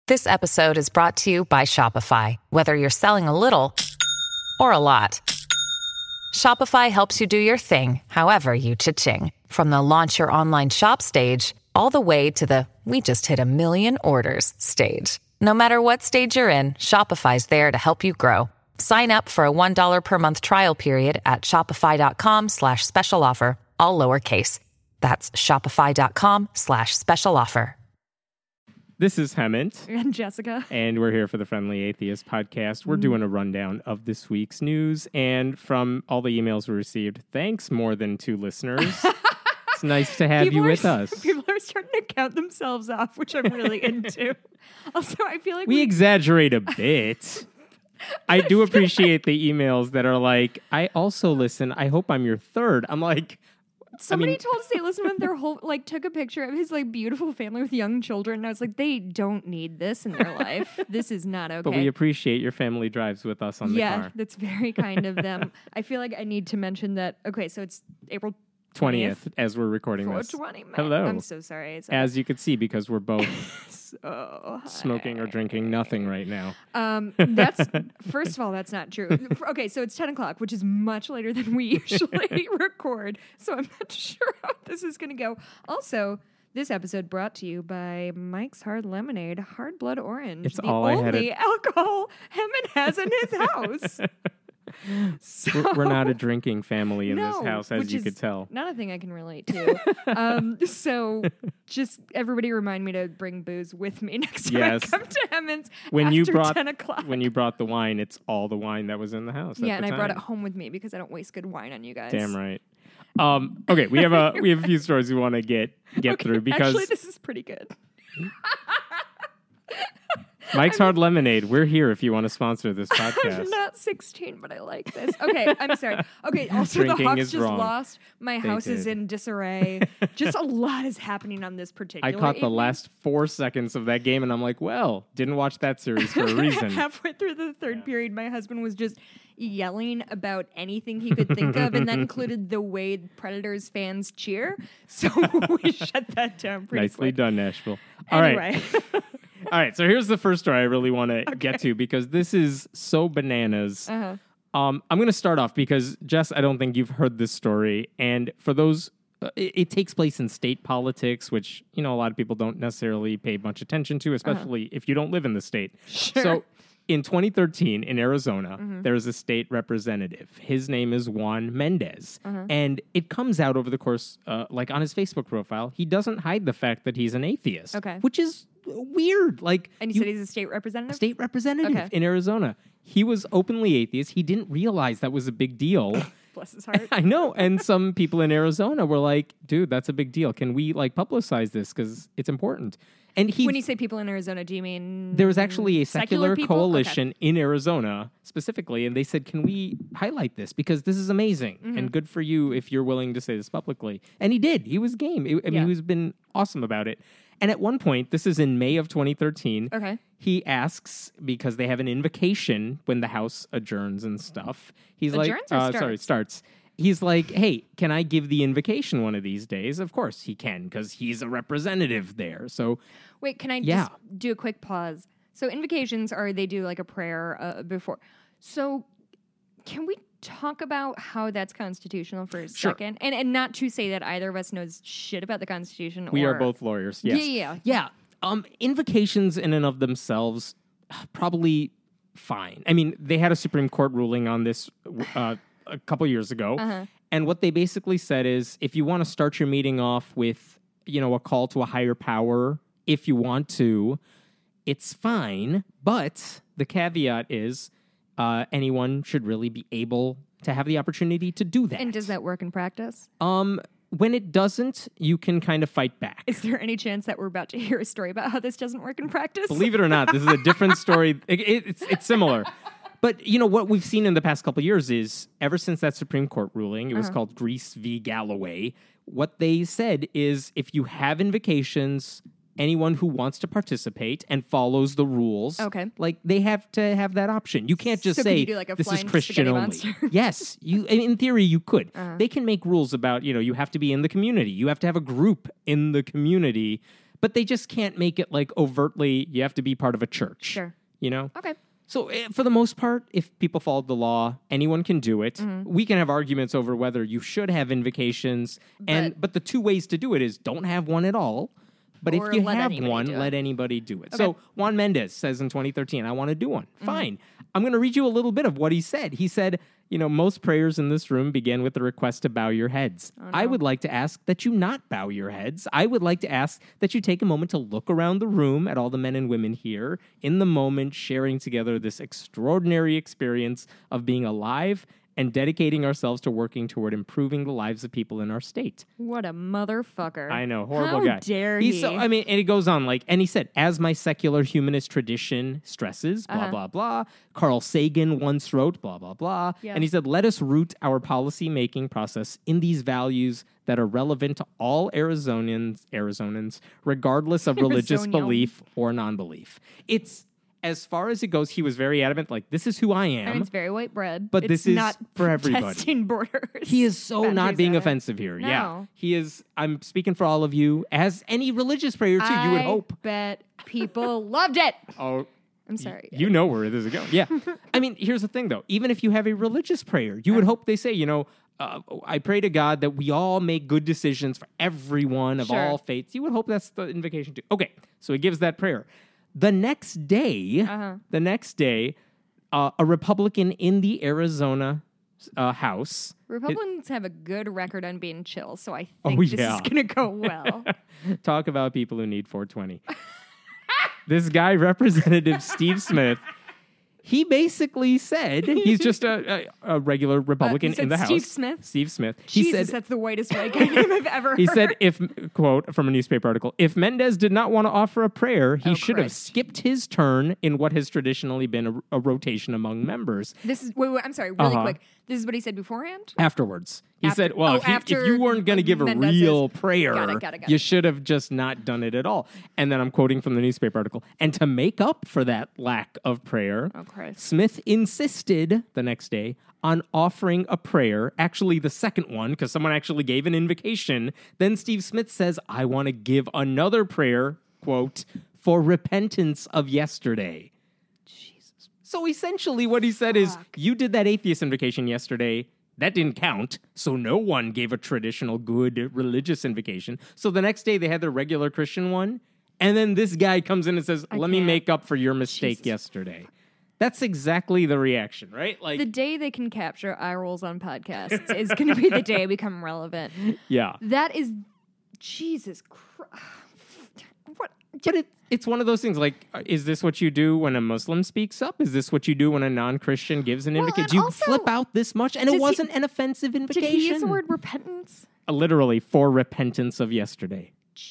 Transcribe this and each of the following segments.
This episode is brought to you by Shopify. Whether you're selling a little or a lot, Shopify helps you do your thing, however you cha-ching. From the launch your online shop stage, all the way to the we just hit 1 million orders stage. No matter what stage you're in, Shopify's there to help you grow. Sign up for a $1 per month trial period at shopify.com/special offer, all lowercase. That's shopify.com/special offer. This is Hemant. And Jessica. And we're here for the Friendly Atheist podcast. We're doing a rundown of this week's news. And from all the emails we received, thanks more than 2 listeners. It's nice to have you with us. People are starting to count themselves off, which I'm really into. Also, I feel like we exaggerate a bit. I do appreciate the emails that are like, I also listen. I hope I'm your third. I'm like... Somebody told St. Listen with their whole, took a picture of his, beautiful family with young children, and I was like, they don't need this in their life. This is not okay. But we appreciate your family drives with us on the car. Yeah, that's very kind of them. I feel like I need to mention that, okay, so it's April 20th as we're recording this. 420, man. Hello. I'm so sorry. As you can see, because we're both so smoking or drinking nothing right now. That's first of all, that's not true. Okay, so it's 10 o'clock, which is much later than we usually record. So I'm not sure how this is going to go. Also, this episode brought to you by Mike's Hard Lemonade, Hard Blood Orange. It's the all only alcohol Hemant has in his house. So, we're not a drinking family in this house, as you could tell. Not a thing I can relate to. So just everybody remind me to bring booze with me next time I come to Hemant's after 10 o'clock. When you brought the wine, it's all the wine that was in the house. Yeah, and I brought it home with me because I don't waste good wine on you guys. Damn right. Okay, we have a few stories we want to get through because actually this is pretty good. Mike's Hard Lemonade. We're here if you want to sponsor this podcast. I'm not 16, but I like this. Okay, I'm sorry. Okay, also Drinking the Hawks is just wrong. lost. My house is in disarray. Just a lot is happening on this particular I caught the evening. last 4 seconds of that game, and I'm like, well, didn't watch that series for a reason. Halfway through the third period, my husband was just yelling about anything he could think of, and that included the way Predators fans cheer. So we shut that down pretty Nicely quick. done, Nashville. Anyway. All right, so here's the first story I really want to get to because this is so bananas. Uh-huh. I'm going to start off because, Jess, I don't think you've heard this story. And for those, it takes place in state politics, which, a lot of people don't necessarily pay much attention to, especially if you don't live in the state. Sure. So in 2013 in Arizona, there's a state representative. His name is Juan Mendez. And it comes out over the course, on his Facebook profile, he doesn't hide the fact that he's an atheist. Okay. Which is weird. And you said he's a state representative? State representative in Arizona. He was openly atheist. He didn't realize that was a big deal. Bless his heart. I know. And some people in Arizona were like, dude, that's a big deal. Can we publicize this? Because it's important. And when you say people in Arizona, do you mean there was actually a secular people? coalition in Arizona specifically, and they said, can we highlight this? Because this is amazing and good for you if you're willing to say this publicly. And he did. He was game. He's been awesome about it. And at one point, this is in May of 2013, he asks, because they have an invocation when the House adjourns and stuff. He's starts. He's like, hey, can I give the invocation one of these days? Of course he can, because he's a representative there. So, wait, can I just do a quick pause? So invocations they do a prayer before. So can we talk about how that's constitutional for a second? And not to say that either of us knows shit about the Constitution. We are both lawyers, yes. Yeah. Invocations in and of themselves, probably fine. I mean, they had a Supreme Court ruling on this a couple years ago. And what they basically said is, if you want to start your meeting off with, a call to a higher power, if you want to, it's fine. But the caveat is, anyone should really be able to have the opportunity to do that. And does that work in practice? When it doesn't, you can kind of fight back. Is there any chance that we're about to hear a story about how this doesn't work in practice? Believe it or not, this is a different story. It's similar. But, what we've seen in the past couple of years is, ever since that Supreme Court ruling, it was called Grease v. Galloway, what they said is, if you have invocations, anyone who wants to participate and follows the rules, they have to have that option. You can't just say, this is Christian only. Yes, in theory, you could. They can make rules about, you have to be in the community. You have to have a group in the community. but they just can't make it like overtly, you have to be part of a church. Sure. You know? Okay. So for the most part, if people followed the law, anyone can do it. We can have arguments over whether you should have invocations. But the two ways to do it is don't have one at all. But if you have one, let anybody do it. Okay. So Juan Mendez says in 2013, I want to do one. Fine. I'm going to read you a little bit of what he said. He said, most prayers in this room begin with the request to bow your heads. Oh, no. I would like to ask that you not bow your heads. I would like to ask that you take a moment to look around the room at all the men and women here in the moment, sharing together this extraordinary experience of being alive and dedicating ourselves to working toward improving the lives of people in our state. What a motherfucker. I know, horrible guy. How dare he? And he goes on, and he said, as my secular humanist tradition stresses, blah, blah, blah. Carl Sagan once wrote, blah, blah, blah. Yeah. And he said, let us root our policy-making process in these values that are relevant to all Arizonans, regardless of religious belief or non-belief. It's... As far as it goes, he was very adamant, this is who I am. And it's very white bread. But this is not for everybody. Testing borders. He is so not being offensive here. No. Yeah. He is, I'm speaking for all of you, as any religious prayer too, you would hope. I bet people loved it. Oh. I'm sorry. You know where this is going. Yeah. Here's the thing, though. Even if you have a religious prayer, you would hope they say, I pray to God that we all make good decisions for everyone of all faiths. You would hope that's the invocation too. Okay. So he gives that prayer. The next day, a Republican in the Arizona House. Republicans have a good record on being chill, so I think this is going to go well. Talk about people who need 420. This guy, Representative Steve Smith, he basically said, he's just a regular Republican in the House. Steve Smith. Jesus, he said, that's the whitest white guy name I've ever heard. He said, quote from a newspaper article, if Mendez did not want to offer a prayer, he should have skipped his turn in what has traditionally been a rotation among members. This is, wait, I'm sorry, really quick. This is what he said beforehand? Afterwards. He said, well, if you weren't going to give a real prayer, you should have just not done it at all. And then I'm quoting from the newspaper article. And to make up for that lack of prayer, Smith insisted the next day on offering a prayer, actually the second one, because someone actually gave an invocation. Then Steve Smith says, I want to give another prayer, quote, for repentance of yesterday. Jesus. So essentially what he said is, you did that atheist invocation yesterday. That didn't count, so no one gave a traditional good religious invocation. So the next day they had their regular Christian one, and then this guy comes in and says, let me make up for your mistake yesterday. That's exactly the reaction, right? The day they can capture eye rolls on podcasts is going to be the day I become relevant. Yeah. That is, Jesus Christ. What? But it's one of those things, is this what you do when a Muslim speaks up? Is this what you do when a non-Christian gives an invocation? Do you flip out this much? And it wasn't an offensive invocation. Did he use the word repentance? Literally, for repentance of yesterday.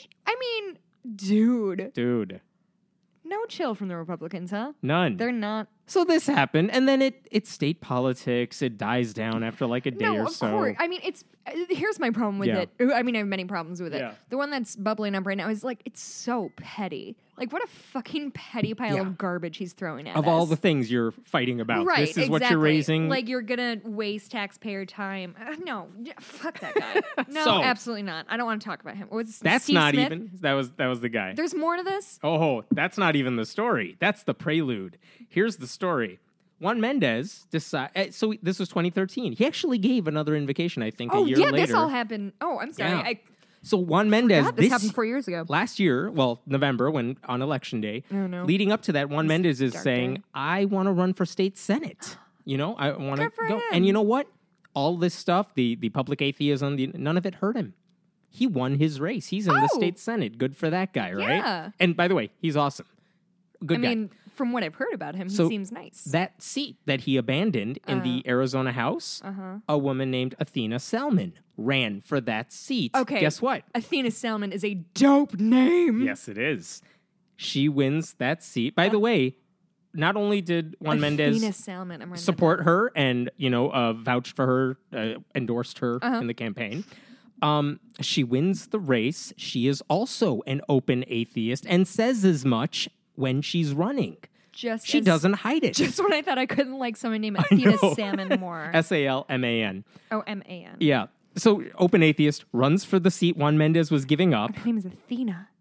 Dude. No chill from the Republicans, huh? None. They're not. So this happened, and then it's state politics. It dies down after a day or so. No, of course. Here's my problem with it. I have many problems with it. Yeah. The one that's bubbling up right now is it's so petty. What a fucking petty pile of garbage he's throwing at us. Of all the things you're fighting about. Right, this is what you're raising. You're going to waste taxpayer time. No, fuck that guy. No, absolutely not. I don't want to talk about him. That's Steve not Smith? even. That was the guy. There's more to this? Oh, that's not even the story. That's the prelude. Here's the story. Juan Mendez decided. So this was 2013. He actually gave another invocation, I think, a year later. Oh, yeah, this all happened. Oh, I'm sorry. Yeah. So Juan Mendez, this happened 4 years ago. Last year, November, when on election day, leading up to that, Juan Mendez is saying, I want to run for state senate. I want to go. Him. And you know what? All this stuff, the public atheism, none of it hurt him. He won his race. He's in the state senate. Good for that guy, right? Yeah. And by the way, he's awesome. Good guy. From what I've heard about him, he seems nice. That seat that he abandoned in the Arizona House, a woman named Athena Salmon ran for that seat. Okay. Guess what? Athena Salmon is a dope name. Yes, it is. She wins that seat. By the way, not only did Juan Mendez support her and, vouched for her, endorsed her in the campaign, she wins the race. She is also an open atheist and says as much when she's running. She doesn't hide it. Just when I thought I couldn't like someone named Athena Salmon more. Salman. Oh, M-A-N. Yeah. So open atheist runs for the seat Juan Mendez was giving up. Her name is Athena.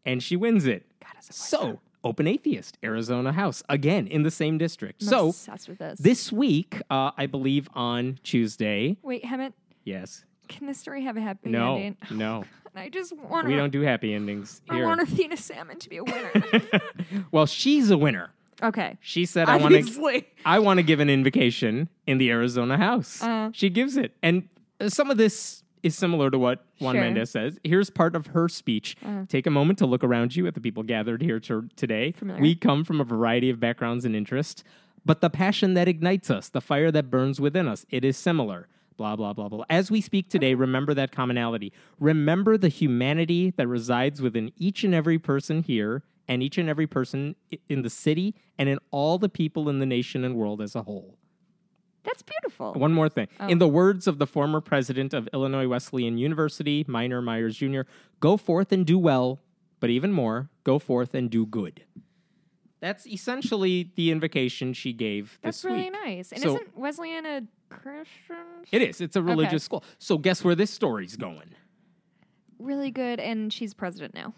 and she wins it. God, it's a So, Open Atheist, Arizona House, again, in the same district. I'm So, obsessed with this week, I believe on Tuesday. Wait, Hemet, Yes. can this story have a happy No, ending? no. I just want We don't do happy endings I here. want Athena Salmon to be a winner. Well, she's a winner. Okay. She said, Obviously. I want to give an invocation in the Arizona House. She gives it. And some of this is similar to what Juan Sure. Mendez says. Here's part of her speech. Take a moment to look around you at the people gathered here today. Familiar. We come from a variety of backgrounds and interests, but the passion that ignites us, the fire that burns within us, it is similar. Blah, blah, blah, blah. As we speak today, remember that commonality. Remember the humanity that resides within each and every person here and each and every person in the city and in all the people in the nation and world as a whole. That's beautiful. One more thing. In the words of the former president of Illinois Wesleyan University, Minor Myers Jr., go forth and do well, but even more, go forth and do good. That's essentially the invocation she gave That's this week. really nice. And So- isn't Wesleyan a Christian? It is. It's a religious Okay. school. So guess where this story's going? Really good, and she's president now.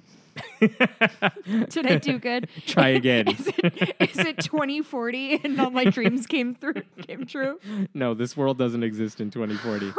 Did I do good? Try again. Is it 2040 and all my dreams came true? No, this world doesn't exist in 2040.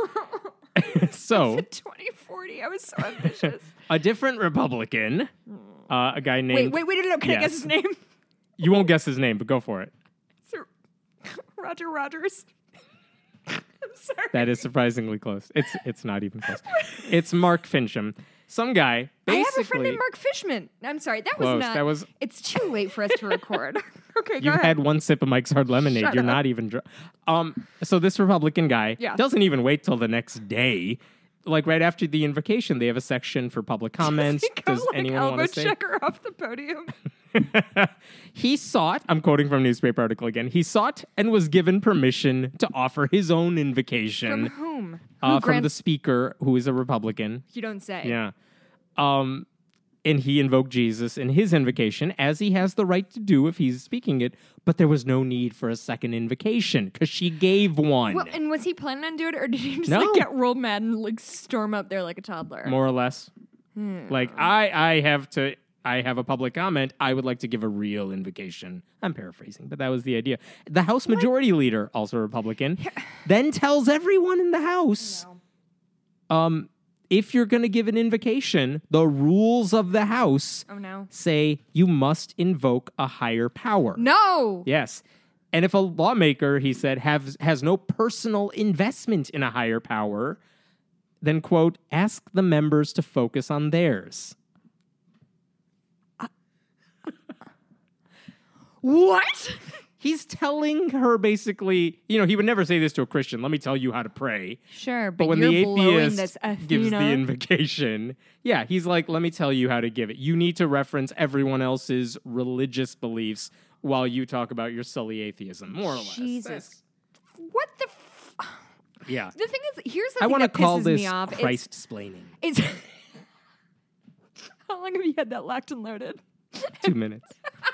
So, 2040. I was so ambitious. a different Republican, a guy named... Wait, no. Can I guess Yes. his name? You won't guess his name, but go for it. Sir Roger Rogers. I'm sorry. That is surprisingly close. It's not even close. It's Mark Fincham. Some guy, I basically... have a friend named Mark Fishman. I'm sorry. That Close. was not... That was- It's too late for us to record. Okay, go You've ahead. had one sip of Mike's Hard Lemonade. Shut You're up. not even... So this Republican guy Yeah. doesn't even wait till the next day. Like right after the invocation, they have a section for public comments. He goes Does like anyone elbow want to say? checker off the podium. He sought, I'm quoting from a newspaper article again, he sought and was given permission to offer his own invocation From whom? from the grants- speaker, who is a Republican. You don't say. Yeah. And he invoked Jesus in his invocation, as he has the right to do if he's speaking it, but there was no need for a second invocation, because she gave one. Well, and was he planning on doing it, or did he just No. like get real mad and like storm up there like a toddler? More or less. Like, I have a public comment. I would like to give a real invocation. I'm paraphrasing, but that was the idea. The House Majority Leader, also Republican, then tells everyone in the House, if you're going to give an invocation, the rules of the House Oh no. say you must invoke a higher power. No. Yes. And if a lawmaker, he said, has no personal investment in a higher power, then, quote, ask the members to focus on theirs. What? He's telling her basically, he would never say this to a Christian. Let me tell you how to pray. Sure, But when you're the blowing atheist this Athena. gives the invocation, he's like, let me tell you how to give it. You need to reference everyone else's religious beliefs while you talk about your silly atheism, more or less. Jesus. What the? Yeah. The thing is, here's the I thing want to that call pisses this me off. Christ-splaining. It's how long have you had that locked and loaded? 2 minutes.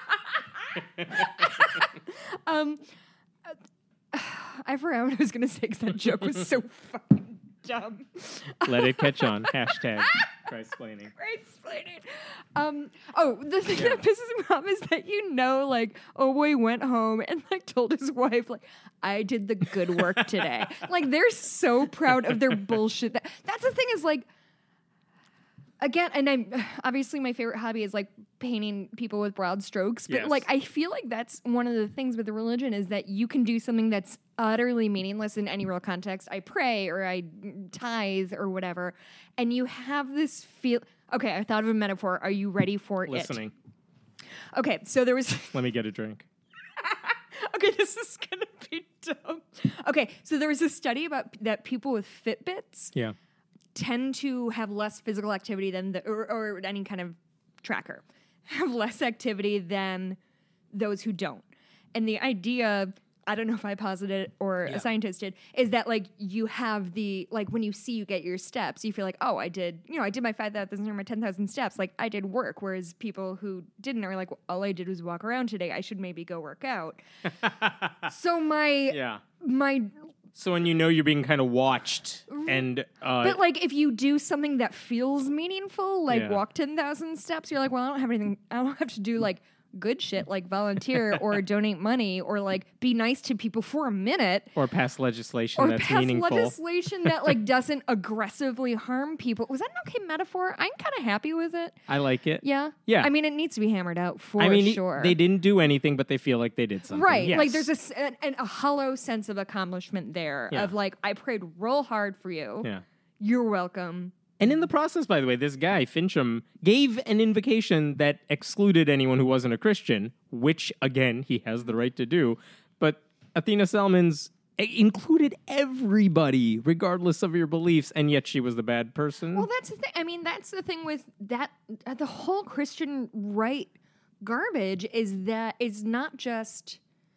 I forgot what I was going to say because that joke was so fucking dumb. Let it catch on. Hashtag Christ-splaining. Explaining. The thing that pisses me off is that like, oh boy went home and like told his wife like, I did the good work today. Like they're so proud of their bullshit. That's the thing is like, again, and I'm obviously my favorite hobby is like painting people with broad strokes, but Yes. like I feel like that's one of the things with the religion is that you can do something that's utterly meaningless in any real context. I pray or I tithe or whatever, and you have this feel. Okay, I thought of a metaphor. Are you ready for Listening. it? Okay, so there was. Let me get a drink. Okay, this is gonna be dumb. Okay, so there was a study about that people with Fitbits Yeah. tend to have less physical activity than or any kind of tracker have less activity than those who don't. And the idea, I don't know if I posited it or a scientist did, is that like you have the like when you get your steps, you feel like, oh, I did my 5,000 or my 10,000 steps, like I did work. Whereas people who didn't are like, well, all I did was walk around today. I should maybe go work out. So my So when you know you're being kind of watched and... but, like, if you do something that feels meaningful, like walk 10,000 steps, you're like, well, I don't have to do, like, good shit like volunteer or donate money or like be nice to people for a minute or pass legislation that's meaningful. Legislation that like doesn't aggressively harm people. Was that an okay metaphor? I'm kind of happy with it. I like it. Yeah. I mean, it needs to be hammered out for sure. They didn't do anything, but they feel like they did something. Right. Yes. Like there's a hollow sense of accomplishment there of like, I prayed real hard for you. Yeah. You're welcome. And in the process, by the way, this guy, Fincham, gave an invocation that excluded anyone who wasn't a Christian, which, again, he has the right to do. But Athena Selmans included everybody, regardless of your beliefs, and yet she was the bad person. Well, that's the thing. I mean, that's the thing with that. The whole Christian right garbage is that it's not just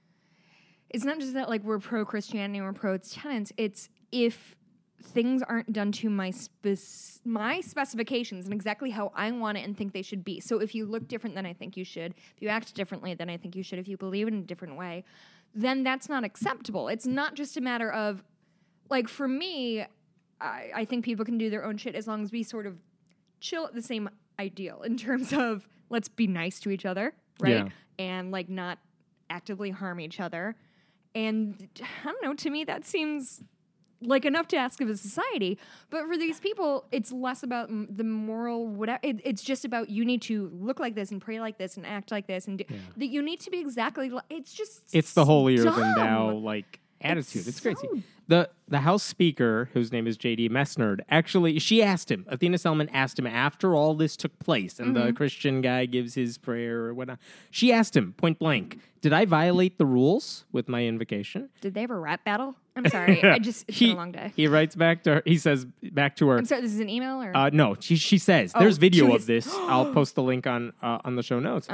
that, like, we're pro-Christianity, we're pro-tenants. It's if things aren't done to my specifications and exactly how I want it and think they should be. So if you look different than I think you should, if you act differently than I think you should, if you believe in a different way, then that's not acceptable. It's not just a matter of, like, for me, I think people can do their own shit as long as we sort of chill at the same ideal in terms of let's be nice to each other, right? Yeah. And, like, not actively harm each other. And I don't know, to me that seems like enough to ask of a society. But for these people, it's less about the moral whatever. It's just about you need to look like this and pray like this and act like this and that you need to be exactly like, it's the holier dumb. than thou like attitude. It's crazy. The House Speaker, whose name is J.D. Messnard, actually, she asked him, Athena Selman asked him after all this took place and the Christian guy gives his prayer or whatnot. She asked him point blank, did I violate the rules with my invocation? Did they have a rap battle? I'm sorry. It's been a long day. He writes back to her. He says back to her. I'm sorry, this is an email? Or? No, she says, there's video of this. I'll post the link on the show notes.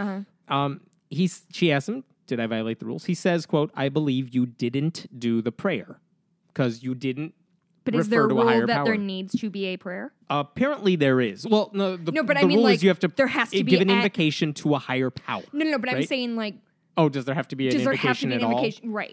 She asked him, did I violate the rules? He says, quote, I believe you didn't do the prayer because you didn't But refer is there a to rule higher that power. there needs to be a prayer? Apparently there is. Well, no, but the I mean, rule like, is you have to there has to be give an invocation to a higher power. No, but right? I'm saying, like... Oh, does there have to be an invocation at all? Right.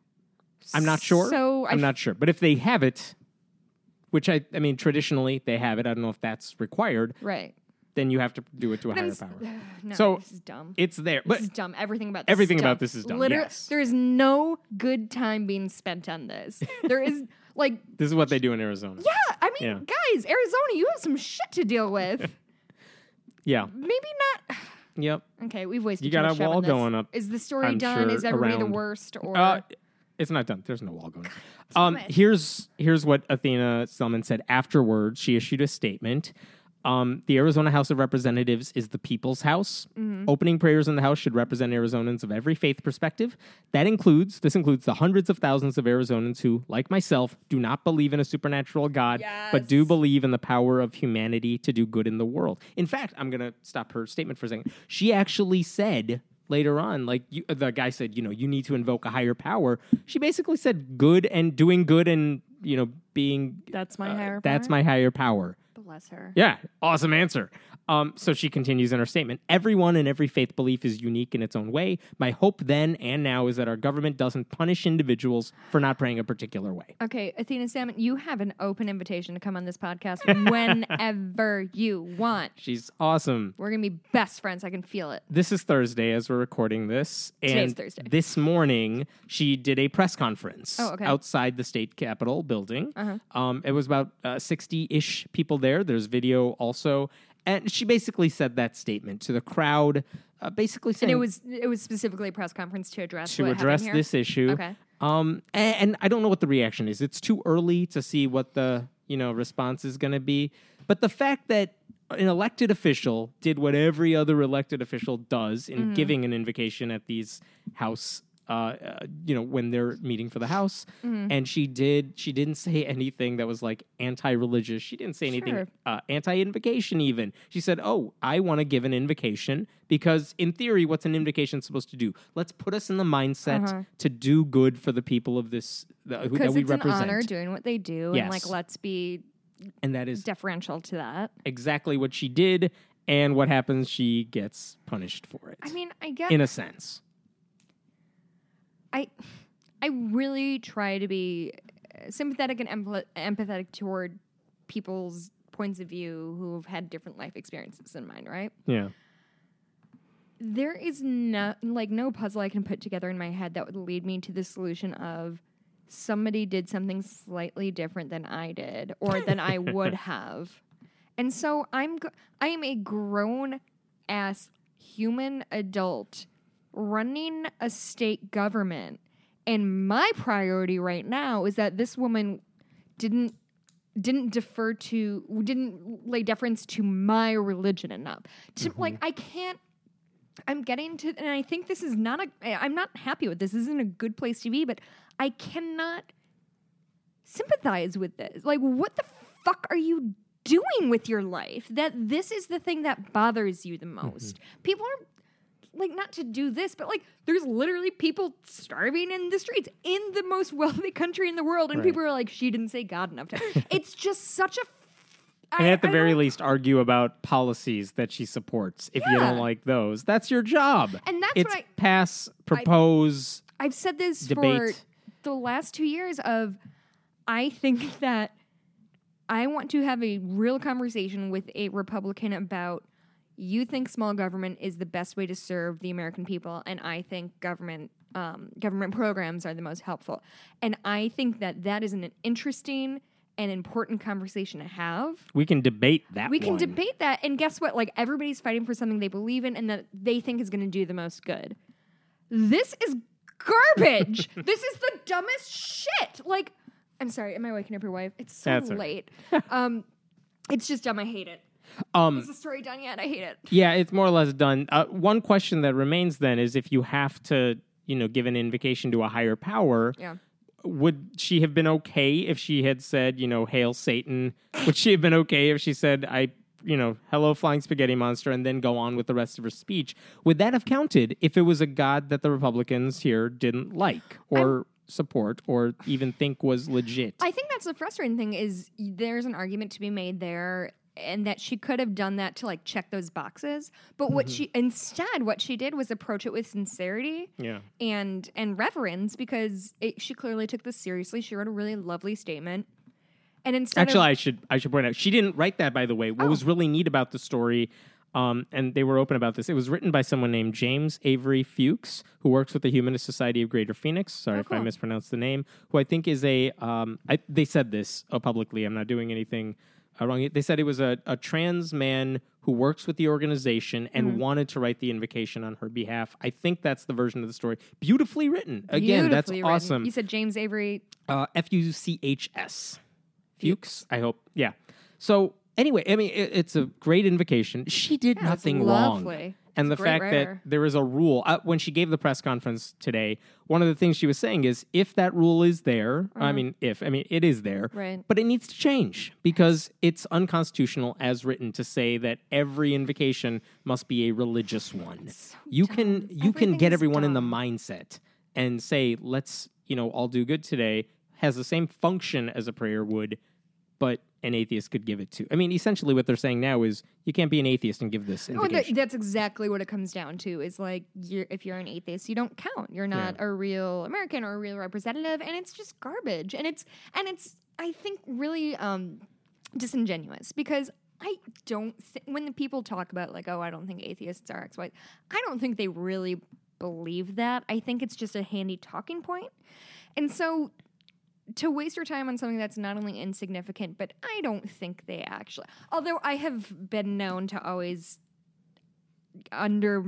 I'm not sure. So I'm not sure. But if they have it, which I mean, traditionally they have it. I don't know if that's required. Right. Then you have to do it to a higher power. No, so this is dumb. It's there. But this is dumb. Everything about this is dumb. Literally, yes. there is no good time being spent on this. There is, like... This is what they do in Arizona. Yeah, I mean, guys, Arizona, you have some shit to deal with. Yeah. Maybe not... Yep. Okay, we've wasted You got a wall going up. Is the story I'm done? sure Is everybody the around. worst? Or It's not done. There's no wall going. Damn it. Here's what Athena Selman said afterwards. She issued a statement. The Arizona House of Representatives is the people's house. Opening prayers in the House should represent Arizonans of every faith perspective. This includes the hundreds of thousands of Arizonans who, like myself, do not believe in a supernatural God, but do believe in the power of humanity to do good in the world. In fact, I'm going to stop her statement for a second. She actually said later on, like the guy said, you need to invoke a higher power. She basically said good and doing good and, being... That's my higher power? That's my higher power. Bless her. Yeah, awesome answer. So she continues in her statement. Everyone and every faith belief is unique in its own way. My hope then and now is that our government doesn't punish individuals for not praying a particular way. Okay, Athena Selman, you have an open invitation to come on this podcast whenever you want. She's awesome. We're going to be best friends. I can feel it. This is Thursday as we're recording this. Today's Thursday. This morning, she did a press conference outside the state capitol building. It was about 60-ish people there. There's video also. And she basically said that statement to the crowd, basically saying... And it was specifically a press conference to address this issue. Okay. And I don't know what the reaction is. It's too early to see what the response is going to be. But the fact that an elected official did what every other elected official does in giving an invocation at these House... when they're meeting for the House, and she didn't say anything that was like anti-religious. She didn't say anything anti-invocation even. She said, "Oh, I want to give an invocation because in theory, what's an invocation supposed to do? Let's put us in the mindset to do good for the people of this that we represent. Because it's an honor doing what they do, yes. and let's be and that is deferential to that. Exactly what she did, and what happens? She gets punished for it. I mean, I guess in a sense." I really try to be sympathetic and empathetic toward people's points of view who've had different life experiences than mine, right? Yeah. There is no puzzle I can put together in my head that would lead me to the solution of somebody did something slightly different than I did or than I would have. And so I am a grown ass human adult running a state government, and my priority right now is that this woman didn't lay deference to my religion enough. I can't. I'm getting to, and I think this is I'm not happy with this. This isn't a good place to be, but I cannot sympathize with this. Like, what the fuck are you doing with your life? That this is the thing that bothers you the most. People are, like, not to do this, but, like, there's literally people starving in the streets in the most wealthy country in the world, and people are like, she didn't say God enough times. It's just such a and at the very least, argue about policies that she supports. If you don't like those, that's your job. And that's it's what pass, propose, I've said this debate. for the last 2 years of, I think that I want to have a real conversation with a Republican about, you think small government is the best way to serve the American people, and I think government programs are the most helpful. And I think that is an interesting and important conversation to have. We can debate that. We can debate that, and guess what? Like, everybody's fighting for something they believe in and that they think is going to do the most good. This is garbage. This is the dumbest shit. Like, I'm sorry, am I waking up your wife? It's so late. It's just dumb. I hate it. Is the story done yet? I hate it. Yeah, it's more or less done. One question that remains then is, if you have to, give an invocation to a higher power, would she have been okay if she had said, hail Satan? Would she have been okay if she said, hello flying spaghetti monster, and then go on with the rest of her speech? Would that have counted if it was a God that the Republicans here didn't like or support or even think was legit? I think that's the frustrating thing, is there's an argument to be made there, and that she could have done that to, like, check those boxes. But what she did was approach it with sincerity and reverence, because she clearly took this seriously. She wrote a really lovely statement. And instead I should point out, she didn't write that, by the way. What was really neat about the story, and they were open about this, it was written by someone named James Avery Fuchs, who works with the Humanist Society of Greater Phoenix. Sorry if I mispronounced the name. Who I think is they said this publicly. I'm not doing anything wrong. They said it was a trans man who works with the organization and wanted to write the invocation on her behalf. I think that's the version of the story. Beautifully written. Again, that's awesome. You said James Avery? Fuchs. Fuchs, I hope. Yeah. So anyway, I mean, it's a great invocation. She did nothing wrong. And the fact that there is a rule, when she gave the press conference today, one of the things she was saying is, if that rule is there, it is there, but it needs to change, because it's unconstitutional as written to say that every invocation must be a religious one. So you can get everyone in the mindset and say, let's, all do good today, has the same function as a prayer would, but an atheist could give it to. I mean, essentially what they're saying now is, you can't be an atheist and give this invocation. That's exactly what it comes down to, is like, if you're an atheist, you don't count. You're not a real American or a real representative, and it's just garbage. And it's I think, really disingenuous, because I don't when the people talk about, like, I don't think atheists are X, Y, I don't think they really believe that. I think it's just a handy talking point. And so, to waste your time on something that's not only insignificant, but I don't think they actually... Although I have been known to always under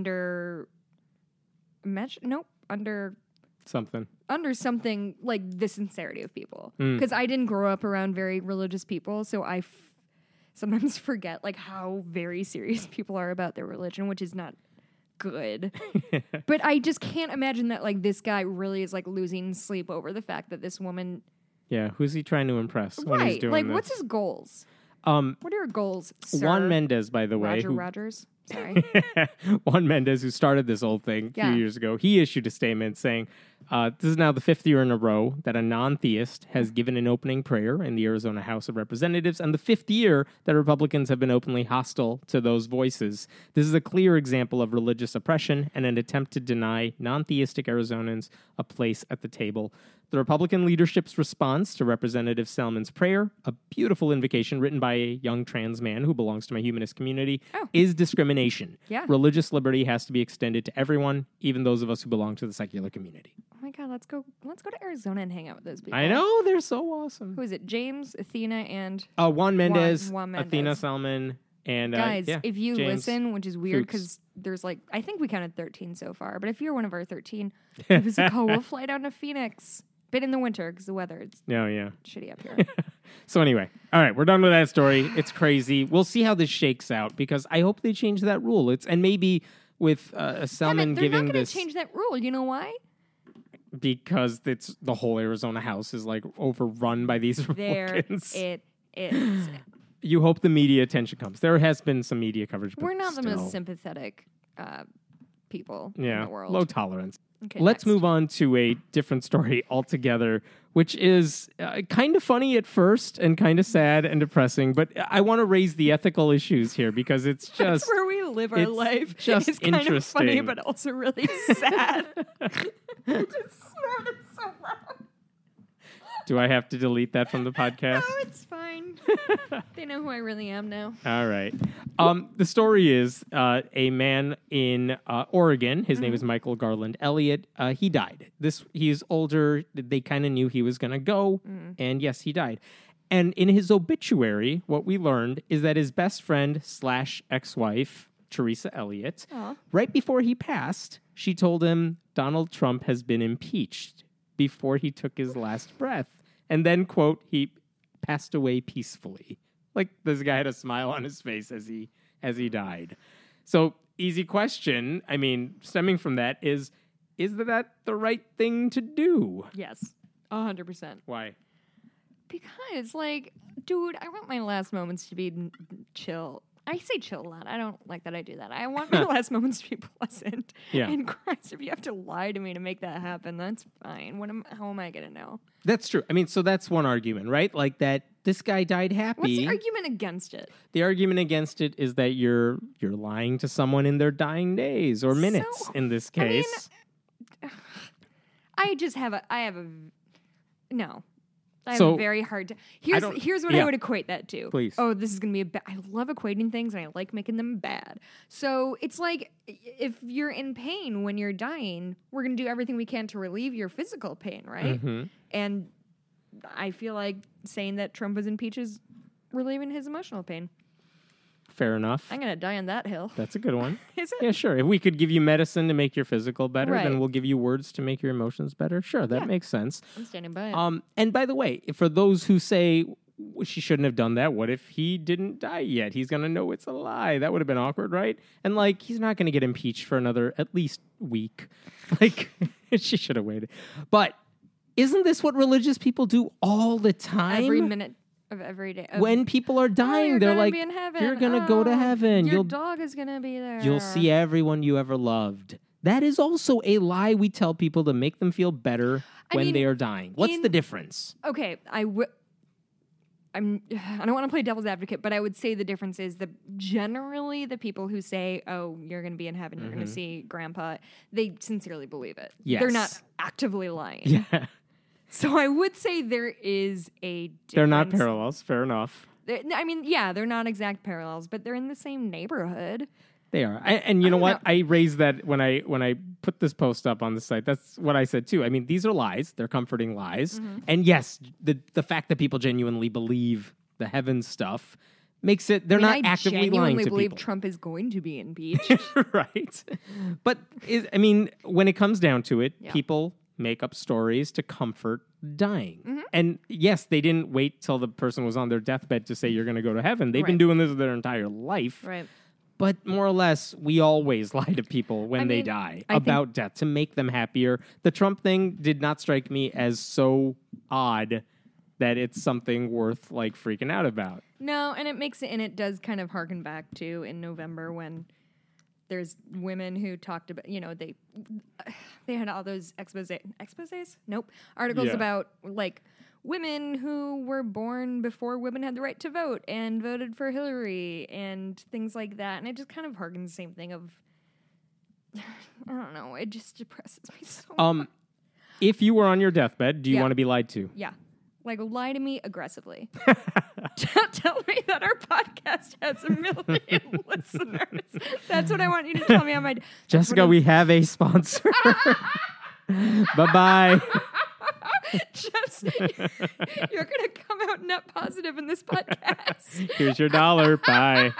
something like the sincerity of people. Because I didn't grow up around very religious people, so I sometimes forget, like, how very serious people are about their religion, which is not good. But I just can't imagine that, like, this guy really is, like, losing sleep over the fact that this woman... Yeah, who's he trying to impress when he's doing this? What's his goals? What are your goals, sir? Juan Mendez, by the way. Rogers? Sorry. Juan Mendez, who started this whole thing a few years ago, he issued a statement saying, this is now the 5th year in a row that a non-theist has given an opening prayer in the Arizona House of Representatives, and the 5th year that Republicans have been openly hostile to those voices. This is a clear example of religious oppression and an attempt to deny non-theistic Arizonans a place at the table. The Republican leadership's response to Representative Salmon's prayer, a beautiful invocation written by a young trans man who belongs to my humanist community, is discrimination. Yeah. Religious liberty has to be extended to everyone, even those of us who belong to the secular community. Oh my God, let's go to Arizona and hang out with those people. I know, they're so awesome. Who is it? James, Athena, and Juan Mendez, Juan Mendez. Athena Salmon, and guys, if you James listen, which is weird Fuchs. because there's I think we counted 13 so far, but if you're one of our 13, give us a call. We'll fly down to Phoenix. Bit in the winter because the weather is shitty up here. So anyway, all right, we're done with that story. It's crazy. We'll see how this shakes out because I hope they change that rule. And maybe with Salmon they're giving not going this to change that rule. You know why? Because it's the whole Arizona House is overrun by these Republicans. There it is. You hope the media attention comes. There has been some media coverage. But we're not the still. most sympathetic people in Yeah, the world. low tolerance. Okay, Let's next. move on to a different story altogether, which is kind of funny at first and kind of sad and depressing. But I want to raise the ethical issues here because it's just That's where we live our it's life. just it's kind of funny, interesting. but also really sad. I just snorted so loud. Do I have to delete that from the podcast? No, it's fine. They know who I really am now. All right. The story is a man in Oregon. His name is Michael Garland Elliott. He died. He's older. They kind of knew he was going to go. And yes, he died. And in his obituary, what we learned is that his best friend / ex-wife, Teresa Elliott, right before he passed, she told him Donald Trump has been impeached before he took his last breath. And then, quote, he passed away peacefully. Like this guy had a smile on his face as he died. So easy question. I mean, stemming from that is that the right thing to do? Yes, 100%. Why? Because, dude, I want my last moments to be chill. I say chill a lot. I don't like that I do that. I want my last moments to be pleasant. Yeah. And Christ, if you have to lie to me to make that happen, that's fine. How am I going to know? That's true. I mean, so that's one argument, right? Like that this guy died happy. What's the argument against it? The argument against it is that you're lying to someone in their dying days or minutes in this case. I have a very hard time. Here's what I would equate that to. Please. Oh, this is going to be I love equating things and I like making them bad. So it's like if you're in pain when you're dying, we're going to do everything we can to relieve your physical pain, right? Mm-hmm. And I feel like saying that Trump was impeached is relieving his emotional pain. Fair enough. I'm going to die on that hill. That's a good one. Is it? Yeah, sure. If we could give you medicine to make your physical better, Right. then we'll give you words to make your emotions better. Sure, that makes sense. I'm standing by it. And by the way, for those who say she shouldn't have done that, what if he didn't die yet? He's going to know it's a lie. That would have been awkward, right? And he's not going to get impeached for another at least week. She should have waited. But isn't this what religious people do all the time? Every minute of every day. When people are dying, they're like, be in heaven. you're going to go to heaven. Your dog is going to be there. You'll see everyone you ever loved. That is also a lie we tell people to make them feel better when they are dying. What's the difference? Okay, I don't want to play devil's advocate, but I would say the difference is that generally the people who say, "Oh, you're going to be in heaven, you're going to see Grandpa," they sincerely believe it. Yes. They're not actively lying. Yeah. So I would say there is a difference. They're not parallels. Fair enough. They're not exact parallels, but they're in the same neighborhood. They are. And you know what? I raised that when I put this post up on the site. That's what I said too. I mean, these are lies. They're comforting lies. Mm-hmm. And yes, the fact that people genuinely believe the heaven stuff makes it they're not actively lying to people. I genuinely believe Trump is going to be impeached. Right. But when it comes down to it, people make up stories to comfort dying. Mm-hmm. And yes, they didn't wait till the person was on their deathbed to say you're going to go to heaven. They've been doing this their entire life. Right. But more or less, we always lie to people when they die about death to make them happier. The Trump thing did not strike me as so odd that it's something worth freaking out about. No, and it does kind of harken back to in November when there's women who talked about, they had all those exposés? Nope. Articles about women who were born before women had the right to vote and voted for Hillary and things like that. And it just kind of harkens the same thing of, I don't know, it just depresses me so much. If you were on your deathbed, do you want to be lied to? Yeah. Like, lie to me aggressively. Tell me that our podcast has 1 million listeners. That's what I want you to tell me on my... Jessica, we have a sponsor. Bye-bye. Jess, you're going to come out net positive in this podcast. Here's your $1. Bye.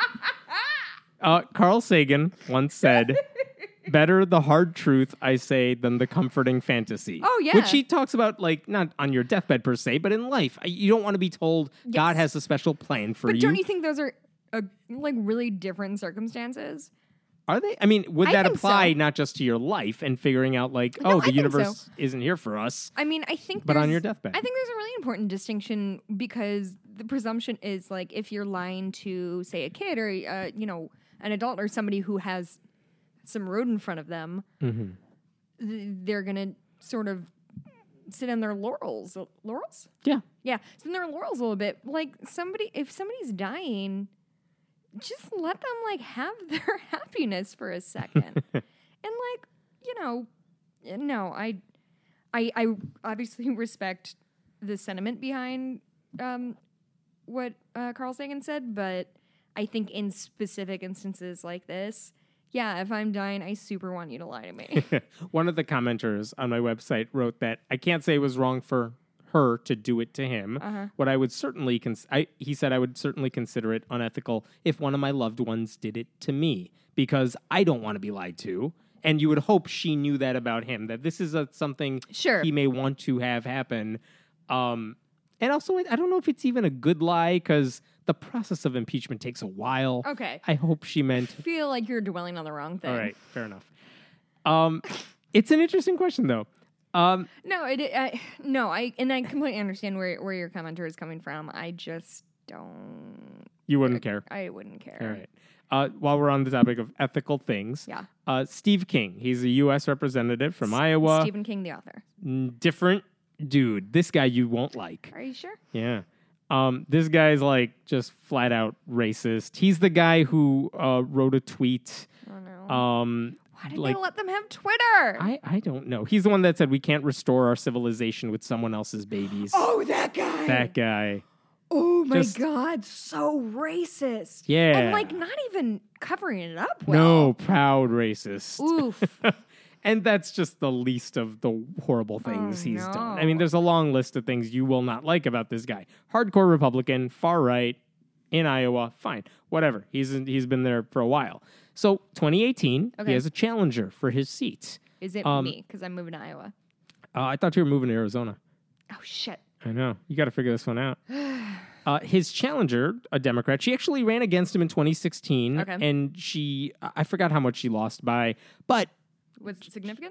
Carl Sagan once said... Better the hard truth, I say, than the comforting fantasy. Oh, yeah. Which he talks about, like, not on your deathbed per se, but in life. You don't want to be told God has a special plan for you. But don't you think those are, like, really different circumstances? Are they? I mean, would that apply not just to your life and figuring out, like, the universe isn't here for us? I mean, I think but on your deathbed. I think there's a really important distinction because the presumption is, like, if you're lying to, say, a kid or, an adult or somebody who has some road in front of them, they're going to sort of sit on their laurels. Laurels? Yeah. Yeah. Sit on their laurels a little bit. Like, if somebody's dying, just let them, like, have their happiness for a second. And, like, no, I obviously respect the sentiment behind what Carl Sagan said, but I think in specific instances like this, yeah, if I'm dying, I super want you to lie to me. One of the commenters on my website wrote that I can't say it was wrong for her to do it to him. What I would certainly, he said I would certainly consider it unethical if one of my loved ones did it to me because I don't want to be lied to. And you would hope she knew that about him, that this is something he may want to have happen. And also, I don't know if it's even a good lie because the process of impeachment takes a while. Okay. I hope she meant... I feel like you're dwelling on the wrong thing. All right, fair enough. It's an interesting question, though. I completely understand where your commenter is coming from. I just don't... You wouldn't care? I wouldn't care. All right. While we're on the topic of ethical things, Steve King, he's a U.S. representative from Iowa. Stephen King, the author. Different dude. This guy you won't like. Are you sure? Yeah. This guy's like just flat out racist. He's the guy who wrote a tweet. Oh no. Why did they let them have Twitter? I don't know. He's the one that said we can't restore our civilization with someone else's babies. Oh, that guy. That guy. Oh my God, so racist. Yeah. And like not even covering it up well. No, proud racist. Oof. And that's just the least of the horrible things he's done. I mean, there's a long list of things you will not like about this guy. Hardcore Republican, far right, in Iowa, fine, whatever. He's been there for a while. So 2018, he has a challenger for his seat. Is it me? Because I'm moving to Iowa. I thought you were moving to Arizona. Oh, shit. I know. You got to figure this one out. His challenger, a Democrat, she actually ran against him in 2016. Okay. And I forgot how much she lost by, but... Was it significant?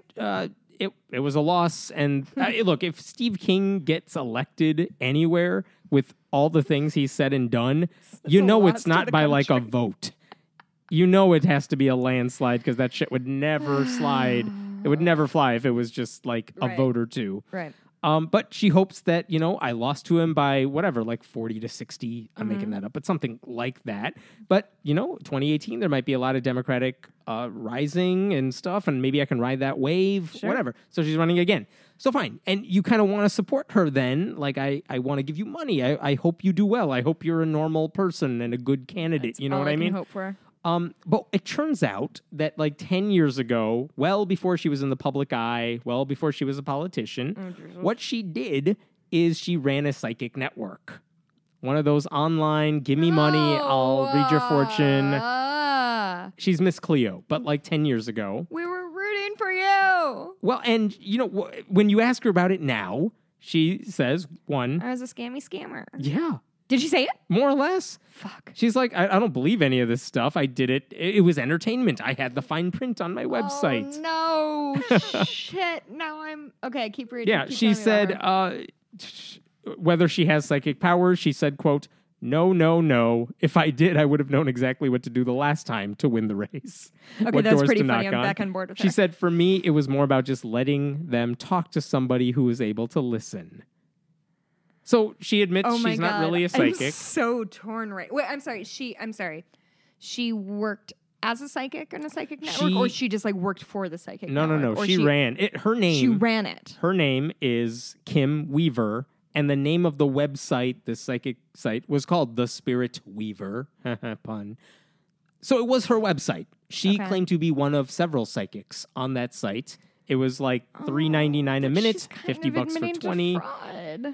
It was a loss. And look, if Steve King gets elected anywhere with all the things he's said and done, it's not by like a vote. It has to be a landslide because that shit would never slide. It would never fly if it was just like a vote or two. Right. But she hopes that, I lost to him by whatever, like 40 to 60. I'm making that up, but something like that. But, 2018, there might be a lot of Democratic rising and stuff, and maybe I can ride that wave, whatever. So she's running again. So fine. And you kind of want to support her then. Like, I want to give you money. I hope you do well. I hope you're a normal person and a good candidate. That's you know all what I mean? Hope for. But it turns out that like 10 years ago, well before she was in the public eye, well before she was a politician, what she did is she ran a psychic network. One of those online, give me money, I'll read your fortune. She's Miss Cleo, but like 10 years ago. We were rooting for you. Well, and when you ask her about it now, she says, one. I was a scammer. Yeah. Did she say it? More or less. Fuck. She's like, I don't believe any of this stuff. I did it. It was entertainment. I had the fine print on my website. Oh, no. Shit. Now I'm... Okay, keep reading. Yeah, she said, whether she has psychic powers, she said, quote, no. If I did, I would have known exactly what to do the last time to win the race. Okay, that's pretty funny. I'm back on board with her. She said, for me, it was more about just letting them talk to somebody who was able to listen. So she admits she's not really a psychic. I'm so torn right. Wait, I'm sorry. She worked as a psychic in a psychic network, or she just like worked for the psychic network? No. She ran it. Her name. She ran it. Her name is Kim Weaver, and the name of the website, this psychic site, was called The Spirit Weaver. Pun. So it was her website. She claimed to be one of several psychics on that site. It was like $3.99 a minute, $50 for 20. Fraud.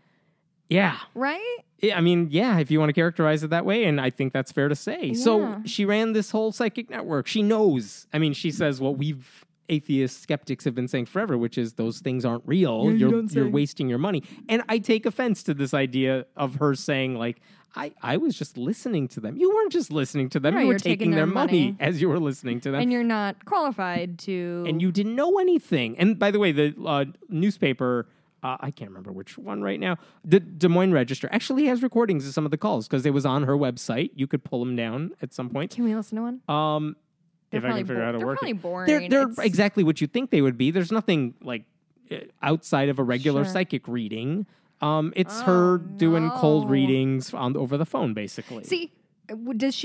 Yeah. Right? I mean, yeah, if you want to characterize it that way, and I think that's fair to say. Yeah. So she ran this whole psychic network. She knows. I mean, she says what we've atheist skeptics have been saying forever, which is those things aren't real. Yeah, you're wasting your money. And I take offense to this idea of her saying, like, I was just listening to them. You weren't just listening to them. No, you were taking their money as you were listening to them. And you're not qualified to... And you didn't know anything. And by the way, the newspaper... I can't remember which one right now. The Des Moines Register actually has recordings of some of the calls because it was on her website. You could pull them down at some point. Can we listen to one? If I can figure out how to work it. They're probably boring. They're exactly what you think they would be. There's nothing like outside of a regular psychic reading. It's her doing cold readings over the phone, basically. See, does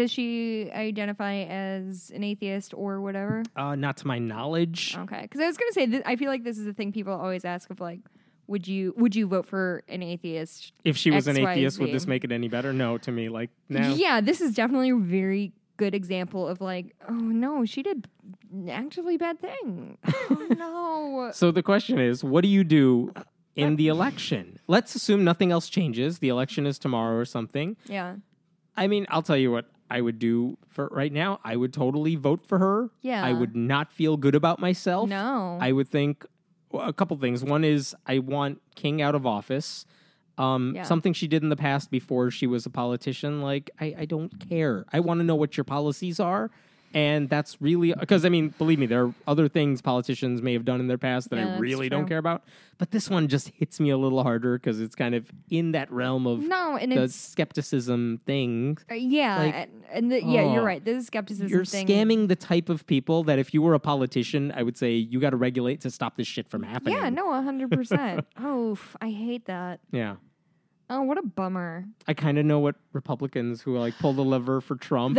she identify as an atheist or whatever? Not to my knowledge. Okay, because I was going to say, I feel like this is a thing people always ask of, like, would you vote for an atheist? If she was an atheist, would this make it any better? No, to me, like, no. Yeah, this is definitely a very good example of, like, oh no, she did actively bad thing. Oh no. So the question is, what do you do in the election? Let's assume nothing else changes. The election is tomorrow or something. Yeah. I mean, I'll tell you what I would do for right now. I would totally vote for her. Yeah. I would not feel good about myself. No. I would think a couple things. One is I want King out of office. Something she did in the past before she was a politician. Like, I don't care. I want to know what your policies are. And that's really, because, I mean, believe me, there are other things politicians may have done in their past that I really don't care about. But this one just hits me a little harder because it's kind of in that realm of the skepticism thing. Yeah. You're right. This is skepticism thing. You're scamming the type of people that if you were a politician, I would say you got to regulate to stop this shit from happening. Yeah, no, 100%. Oh, I hate that. Yeah. Oh, what a bummer. I kind of know what Republicans who like pull the lever for Trump.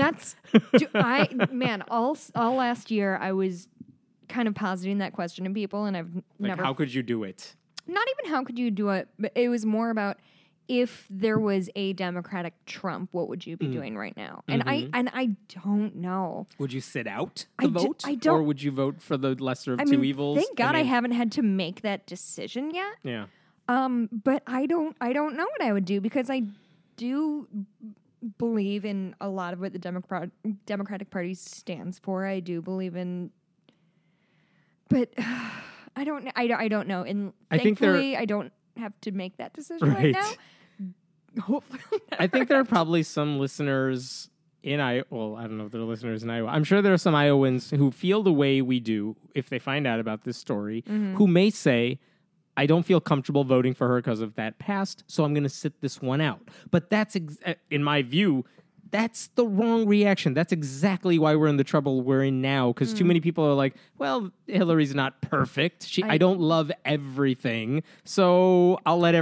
All last year I was kind of positing that question to people, and I've never. How could you do it? Not even how could you do it, but it was more about if there was a Democratic Trump, what would you be doing right now? And I don't know. Would you sit out the vote? I don't. Or would you vote for the lesser of two evils? Thank God I haven't had to make that decision yet. Yeah. But I don't know what I would do, because I do believe in a lot of what the Democratic Party stands for. I do believe in, but I don't know. And thankfully, I don't have to make that decision right now. Hopefully, I think there are probably some listeners in Iowa. I don't know if there are listeners in Iowa. I'm sure there are some Iowans who feel the way we do if they find out about this story, who may say, I don't feel comfortable voting for her because of that past, so I'm going to sit this one out. But that's, in my view, that's the wrong reaction. That's exactly why we're in the trouble we're in now, because too many people are like, well, Hillary's not perfect. I don't love everything, so I'll let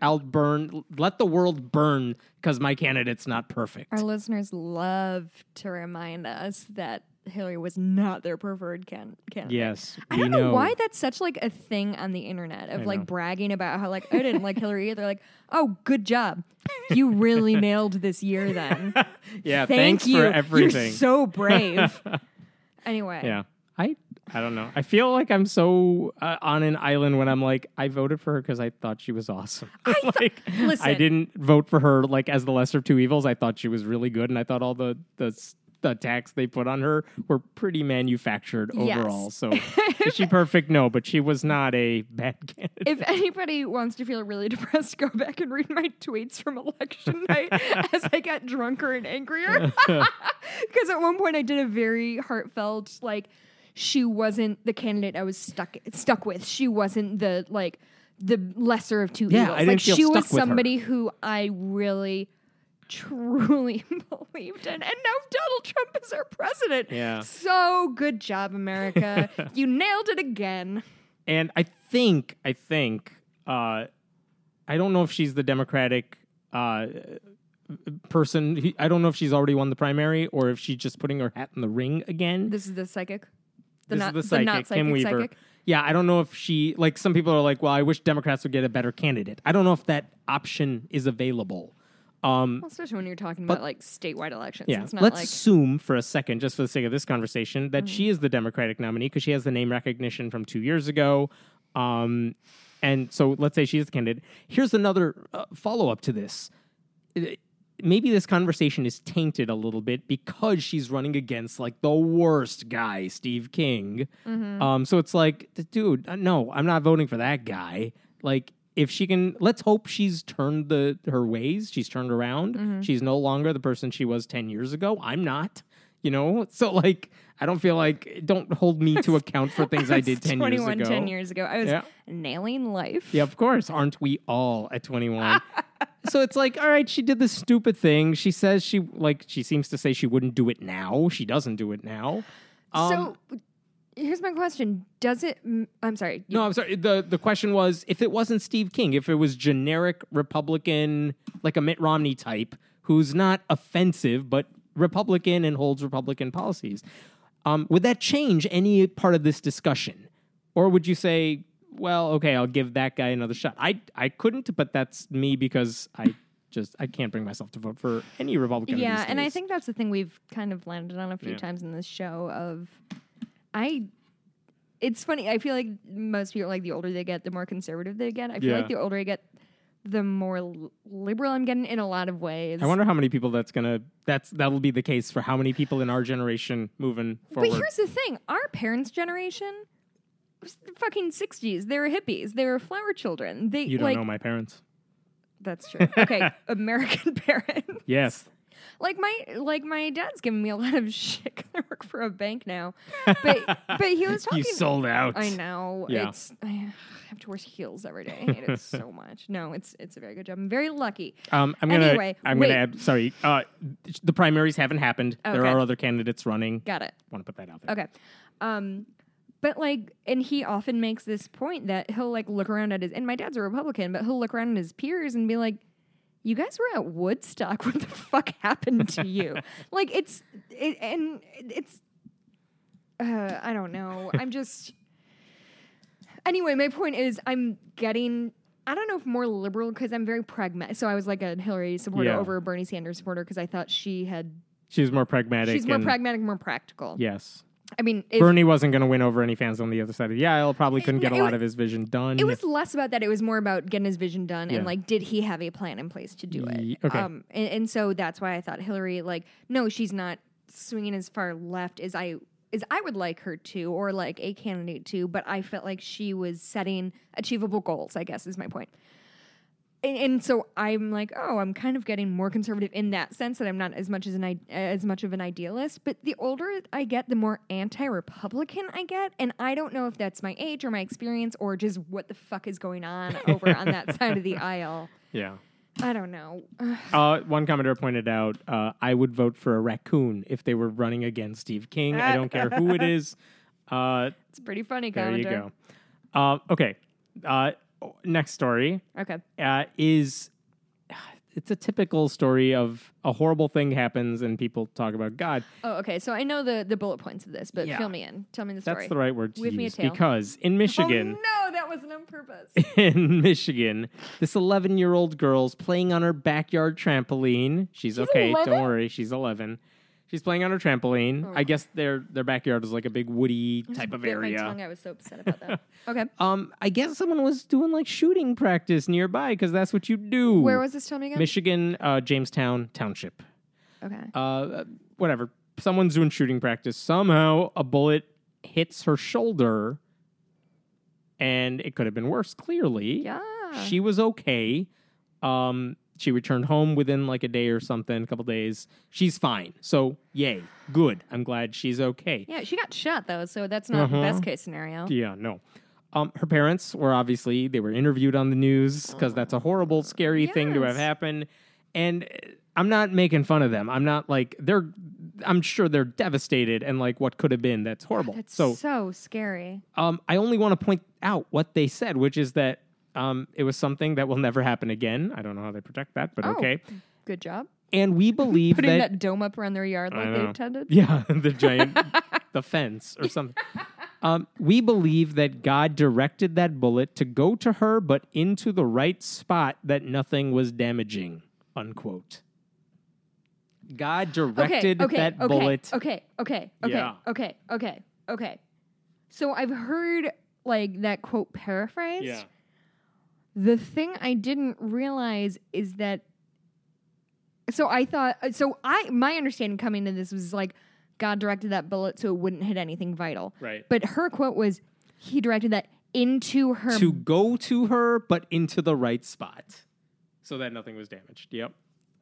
the world burn because my candidate's not perfect. Our listeners love to remind us that Hillary was not their preferred candidate. Yes, I don't know why that's such like a thing on the internet of like bragging about how like I didn't like Hillary either. Like, oh, good job, you really nailed this year. Then, yeah, thanks for everything. You're so brave. Anyway, yeah, I don't know. I feel like I'm so on an island when I'm like, I voted for her because I thought she was awesome. Listen, I didn't vote for her like as the lesser of two evils. I thought she was really good, and I thought all the attacks they put on her were pretty manufactured overall. So is she perfect? No, but she was not a bad candidate. If anybody wants to feel really depressed, go back and read my tweets from election night as I got drunker and angrier. Because at one point I did a very heartfelt, like, she wasn't the candidate I was stuck with. She wasn't the lesser of two evils. I didn't feel she stuck was with somebody her. Who I really truly believed in, and now Donald Trump is our president. Yeah. So good job, America. You nailed it again. And I think I don't know if she's the Democratic person. I don't know if she's already won the primary or if she's just putting her hat in the ring again. This is the psychic? This is the psychic, Kim Weaver. Psychic? Yeah, I don't know if she, like, some people are like, well, I wish Democrats would get a better candidate. I don't know if that option is available. Well, especially when you're talking about, like, statewide elections. Yeah, it's not let's like... assume for a second, just for the sake of this conversation, that she is the Democratic nominee because she has the name recognition from 2 years ago. And so let's say she is the candidate. Here's another follow-up to this. Maybe this conversation is tainted a little bit because she's running against like the worst guy, Steve King. So it's like, dude, no, I'm not voting for that guy. Like, if she can, let's hope she's turned her ways. She's turned around. She's no longer the person she was 10 years ago. I'm not, So like, I don't feel like, don't hold me to account for things I did 10 years ago. 10 years ago. I was nailing life. Yeah, of course. Aren't we all at 21? So it's like, all right, she did this stupid thing. She says she seems to say she wouldn't do it now. She doesn't do it now. So here's my question. Does it, I'm sorry. No, I'm sorry. The question was, if it wasn't Steve King, if it was generic Republican, like a Mitt Romney type, who's not offensive, but Republican and holds Republican policies, would that change any part of this discussion? Or would you say, well, okay, I'll give that guy another shot? I couldn't, but that's me because I can't bring myself to vote for any Republican. Yeah, and I think that's the thing we've kind of landed on a few times in this show of, it's funny, I feel like most people, like, the older they get, the more conservative they get. I feel like the older I get, the more liberal I'm getting in a lot of ways. I wonder how many people that'll be the case for how many people in our generation moving forward. But here's the thing, our parents' generation, the fucking 60s, they were hippies, they were flower children. You don't know my parents. That's true. Okay, American parents. Yes. Like my dad's giving me a lot of shit because I work for a bank now, but he was talking. You sold out. I know. Yeah. I have to wear heels every day. I hate it so much. No, it's a very good job. I'm very lucky. I'm gonna add. Sorry, the primaries haven't happened. Okay. There are other candidates running. Got it. Want to put that out there. Okay. But and he often makes this point that he'll look around at and my dad's a Republican, but he'll look around at his peers and be like, you guys were at Woodstock. What the fuck happened to you? I don't know. I'm just, anyway, my point is I'm getting, I don't know if more liberal because I'm very pragmatic. So I was like a Hillary supporter over a Bernie Sanders supporter because I thought she was more pragmatic. She's more pragmatic, more practical. Yes. I mean, Bernie wasn't going to win over any fans on the other side of the aisle. Probably couldn't get a lot of his vision done. It was less about that. It was more about getting his vision done and did he have a plan in place to do it? Okay. And so that's why I thought Hillary, no, she's not swinging as far left as I would like her to, or like a candidate to. But I felt like she was setting achievable goals, I guess is my point. And so I'm like, I'm kind of getting more conservative in that sense that I'm not as much of an idealist. But the older I get, the more anti-Republican I get. And I don't know if that's my age or my experience or just what the fuck is going on over on that side of the aisle. Yeah. I don't know. One commenter pointed out, I would vote for a raccoon if they were running against Steve King. I don't care who it is. It's pretty funny commenter. There you go. Okay. Next story. Okay. It's a typical story of a horrible thing happens and people talk about God. Oh, okay. So I know the bullet points of this, but fill me in. Tell me the story. That's the right word to With use. Me a tale. Because in Michigan... Oh, no, that wasn't on purpose. In Michigan, this 11-year-old girl's playing on her backyard trampoline. She's okay. 11? Don't worry. She's 11. She's playing on her trampoline. I guess their backyard is like a big woody type of area. My tongue. I was so upset about that. Okay. I guess someone was doing like shooting practice nearby because that's what you do. Where was this filming again? Michigan, Jamestown Township. Okay. Whatever. Someone's doing shooting practice. Somehow a bullet hits her shoulder, and it could have been worse. Clearly, yeah. She was okay. She returned home within like a day or something, a couple days. She's fine. So, yay. Good. I'm glad she's okay. Yeah, she got shot, though, so that's not the best case scenario. Yeah, no. Her parents were they were interviewed on the news because that's a horrible, scary thing to have happen. And I'm not making fun of them. I'm not like, I'm sure they're devastated and like what could have been. That's horrible. That's so scary. I only want to point out what they said, which is that it was something that will never happen again. I don't know how they protect that, but okay. Good job. And we believe putting that dome up around their yard like they intended. Yeah, the giant, the fence or something. We believe that God directed that bullet to go to her, but into the right spot that nothing was damaging, unquote. God directed that bullet. Okay. So I've heard like that quote paraphrased. Yeah. The thing I didn't realize is that. My understanding coming into this was like God directed that bullet so it wouldn't hit anything vital. Right. But her quote was, he directed that into her. To go to her, but into the right spot. So that nothing was damaged. Yep.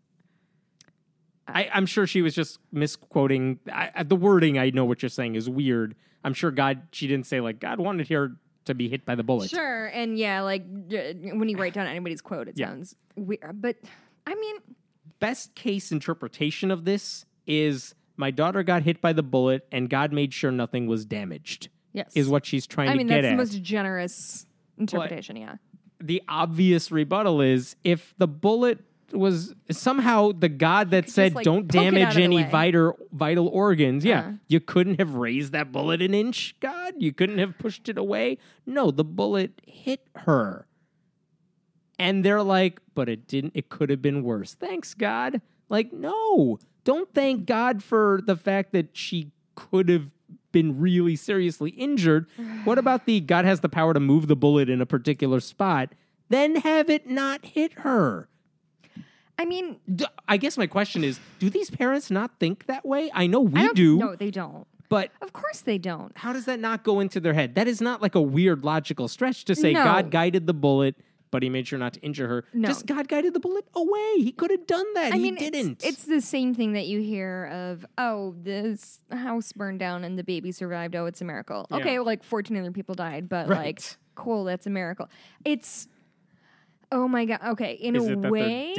I'm sure she was just misquoting. The wording, I know what you're saying, is weird. I'm sure she didn't say, like, God wanted her to be hit by the bullet. Sure, and yeah, like, when you write down anybody's quote, it sounds weird. But, I mean... Best case interpretation of this is my daughter got hit by the bullet and God made sure nothing was damaged. Yes. Is what she's trying to get at. I mean, that's the most generous interpretation, yeah. The obvious rebuttal is if the bullet was somehow the God that said don't damage any vital organs, you couldn't have raised that bullet an inch, God? You couldn't have pushed it away? No, the bullet hit her. And they're like, but it didn't, it could have been worse. Thanks, God. Like, no, don't thank God for the fact that she could have been really seriously injured. What about God has the power to move the bullet in a particular spot, then have it not hit her? I mean, I guess my question is, do these parents not think that way? I know we do. No, they don't. But of course they don't. How does that not go into their head? That is not like a weird logical stretch to say God guided the bullet, but he made sure not to injure her. No. Just God guided the bullet away. He could have done that. He didn't. It's the same thing that you hear of, oh, this house burned down and the baby survived. Oh, it's a miracle. Yeah. Okay, well, like 14 other people died, but like, cool, that's a miracle. It's, oh my God. Okay, in a way,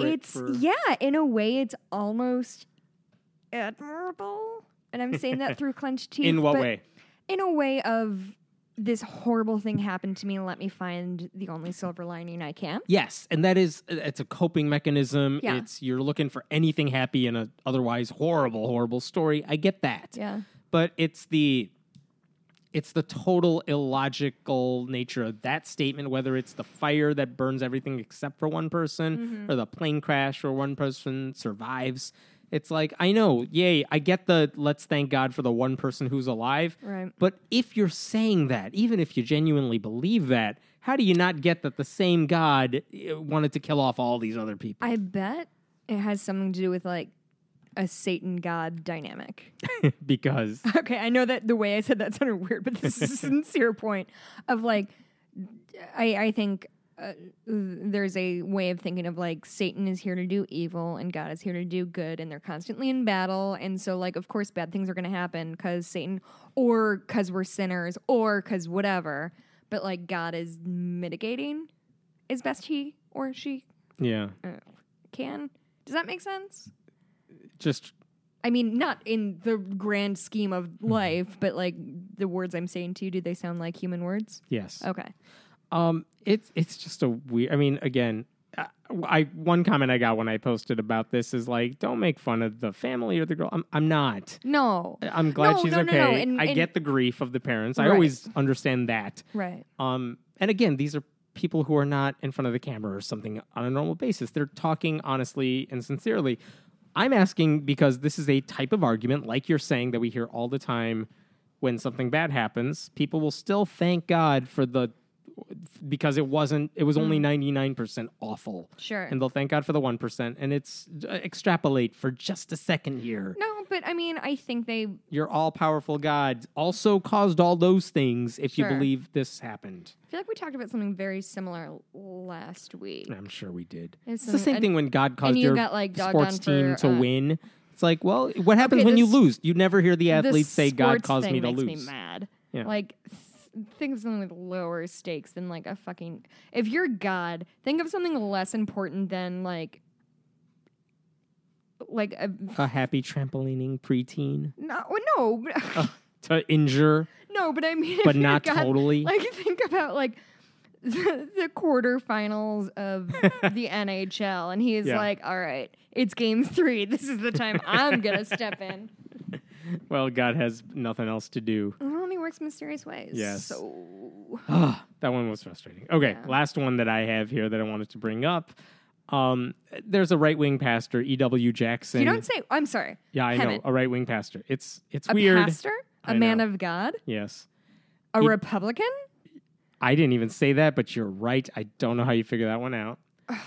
in a way, it's almost admirable. And I'm saying that through clenched teeth. In what way? In a way of, this horrible thing happened to me, and let me find the only silver lining I can. Yes, and it's a coping mechanism. Yeah. You're looking for anything happy in a otherwise horrible, horrible story. I get that. Yeah. But it's the total illogical nature of that statement, whether it's the fire that burns everything except for one person, or the plane crash where one person survives. It's like, I know, yay, I get the let's thank God for the one person who's alive. Right. But if you're saying that, even if you genuinely believe that, how do you not get that the same God wanted to kill off all these other people? I bet it has something to do with like a Satan God dynamic. Because? Okay, I know that the way I said that sounded weird, but this is a sincere point of like, I think... there's a way of thinking of like Satan is here to do evil and God is here to do good, and they're constantly in battle, and so like of course bad things are going to happen because Satan, or because we're sinners, or because whatever, but like God is mitigating as best he or she can. Does that make sense? Just, I mean, not in the grand scheme of life, but like the words I'm saying to you, do they sound like human words? Yes. Okay. It's just a weird. I mean, again, one comment I got when I posted about this is like, don't make fun of the family or the girl. I'm not. No. I'm glad she's okay. No. I get the grief of the parents. I always understand that. Right. And again, these are people who are not in front of the camera or something on a normal basis. They're talking honestly and sincerely. I'm asking because this is a type of argument, like you're saying, that we hear all the time when something bad happens. People will still thank God for because it was only 99% awful. Sure. And they'll thank God for the 1%. And it's extrapolate for just a second here. No, but I mean, I think your all-powerful God also caused all those things if you believe this happened. I feel like we talked about something very similar last week. I'm sure we did. It's the same thing when God caused your sports team to win. It's like, well, what happens when you lose? You never hear the athletes say, God caused me to lose. Makes me mad. Yeah. Like, think of something with lower stakes than like a fucking... If you're God, think of something less important than like a happy trampolining preteen. No. To injure. No, but I mean... But not God, totally. Like, think about like the quarterfinals of the NHL, and he's like, all right, it's game 3. This is the time I'm going to step in. Well, God has nothing else to do. Well, he works mysterious ways. Yes. So that one was frustrating. Okay, last one that I have here that I wanted to bring up. There's a right-wing pastor, E.W. Jackson. You don't say. I'm sorry. Yeah, I know. A right-wing pastor. It's a weird. A pastor? A man of God? Yes. A Republican? I didn't even say that, but you're right. I don't know how you figure that one out.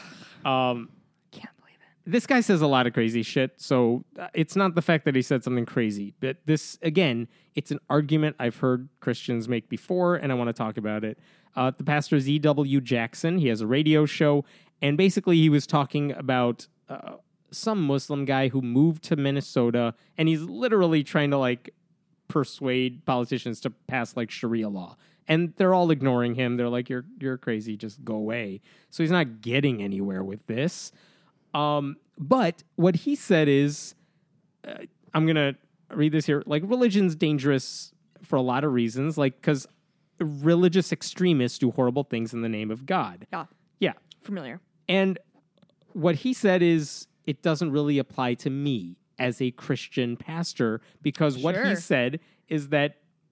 Can't believe it. This guy says a lot of crazy shit, so it's not the fact that he said something crazy. But this, again, it's an argument I've heard Christians make before, and I want to talk about it. The pastor is E.W. Jackson. He has a radio show, and basically he was talking about some Muslim guy who moved to Minnesota, and he's literally trying to, like, persuade politicians to pass, like, Sharia law. And they're all ignoring him. They're like, you're crazy, just go away. So he's not getting anywhere with this. But what he said is, I'm going to read this here. Like, religion's dangerous for a lot of reasons. Like, because religious extremists do horrible things in the name of God. Yeah. Yeah. Familiar. And what he said is, it doesn't really apply to me as a Christian pastor, because what he said is that,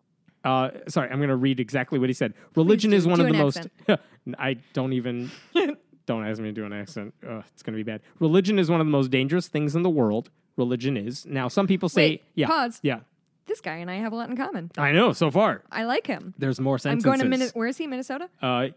sorry, I'm going to read exactly what he said. Religion is one of the most... I don't even... Don't ask me to do an accent. It's going to be bad. Religion is one of the most dangerous things in the world. Religion is. Now, some people say... Wait, pause. Yeah. This guy and I have a lot in common. I know, so far. I like him. There's more sentences. I'm going to... Where is he, Minnesota?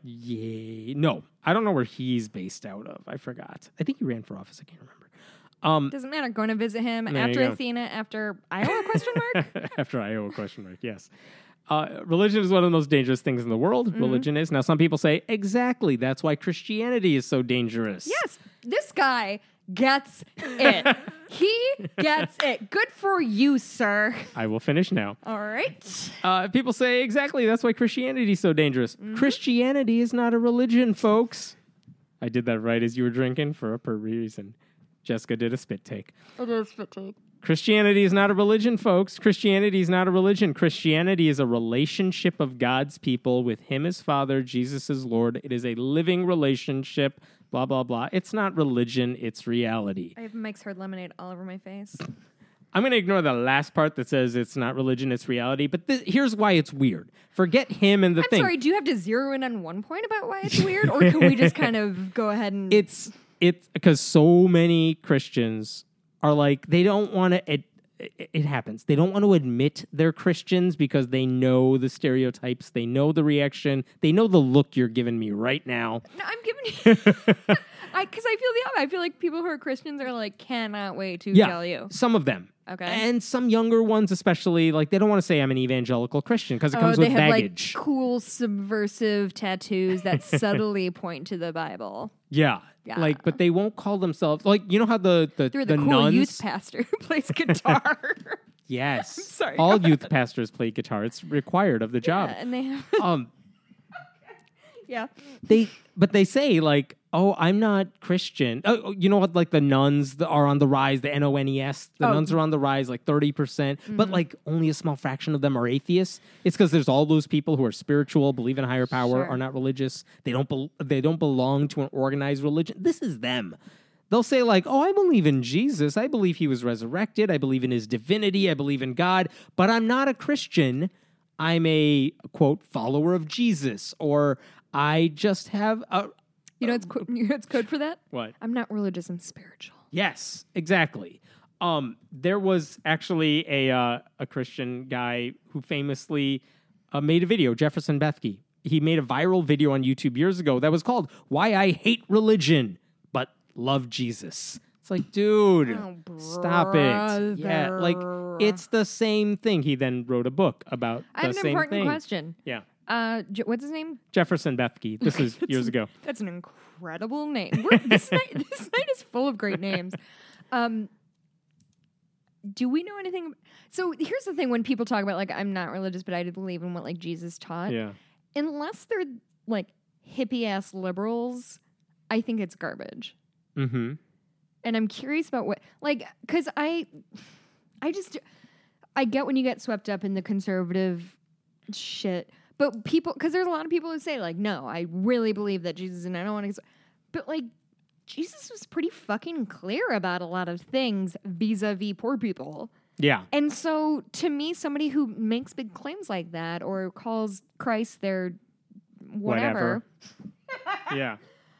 Yeah. No, I don't know where he's based out of. I forgot. I think he ran for office. I can't remember. Doesn't matter. Going to visit him after Athena, after Iowa, question mark? After Iowa, question mark, yes. Religion is one of the most dangerous things in the world. Mm-hmm. Religion is. Now, some people say, exactly, that's why Christianity is so dangerous. Yes, this guy gets it. He gets it. Good for you, sir. I will finish now. All right. People say, exactly, that's why Christianity is so dangerous. Mm-hmm. Christianity is not a religion, folks. I did that right as you were drinking for a reason. Jessica did a spit take. I did a spit take. Christianity is not a religion, folks. Christianity is not a religion. Christianity is a relationship of God's people with Him as Father, Jesus as Lord. It is a living relationship, blah, blah, blah. It's not religion, it's reality. I have Mike's Hard Lemonade all over my face. I'm going to ignore the last part that says it's not religion, it's reality. But here's why it's weird. Forget him and the thing. I'm sorry, do you have to zero in on one point about why it's weird? Or can we just kind of go ahead and... It's because so many Christians are like, they don't want to, it happens. They don't want to admit they're Christians because they know the stereotypes, they know the reaction, they know the look you're giving me right now. No, I'm giving you, because I feel the opposite. I feel like people who are Christians are like, cannot wait to tell you. Some of them. Okay. And some younger ones especially, like, they don't want to say I'm an evangelical Christian because it comes with baggage. They have like cool subversive tattoos that subtly point to the Bible. Yeah. Like, but they won't call themselves, like, you know how the They're the cool nuns, youth pastor who plays guitar. Yes. I'm sorry. All youth pastors play guitar. It's required of the job. Yeah, and they have yeah. But they say, like, oh, I'm not Christian. Oh, you know what? Like, the nuns are on the rise, the NONES. The nuns are on the rise, like 30%. Mm-hmm. But, like, only a small fraction of them are atheists. It's because there's all those people who are spiritual, believe in a higher power, are not religious. They don't belong to an organized religion. This is them. They'll say, like, oh, I believe in Jesus. I believe he was resurrected. I believe in his divinity. I believe in God. But I'm not a Christian. I'm a, quote, follower of Jesus. Or I just have a... You know what's code for that? What? I'm not religious, I'm spiritual. Yes, exactly. There was actually a Christian guy who famously made a video, Jefferson Bethke. He made a viral video on YouTube years ago that was called "Why I Hate Religion But Love Jesus." It's like, dude, stop it. Yeah, like, it's the same thing. He then wrote a book about the same thing. I have an important question. Yeah. What's his name? Jefferson Bethke. This is years ago. That's an incredible name. This night is full of great names. Do we know anything? So here's the thing: when people talk about, like, I'm not religious, but I do believe in what, like, Jesus taught. Yeah. Unless they're like hippie ass liberals, I think it's garbage. Mm-hmm. And I'm curious about what, like, because I get when you get swept up in the conservative shit. But people, because there's a lot of people who say, like, no, I really believe that Jesus, and I don't want to. But, like, Jesus was pretty fucking clear about a lot of things vis-a-vis poor people. Yeah. And so, to me, somebody who makes big claims like that or calls Christ their whatever. Yeah.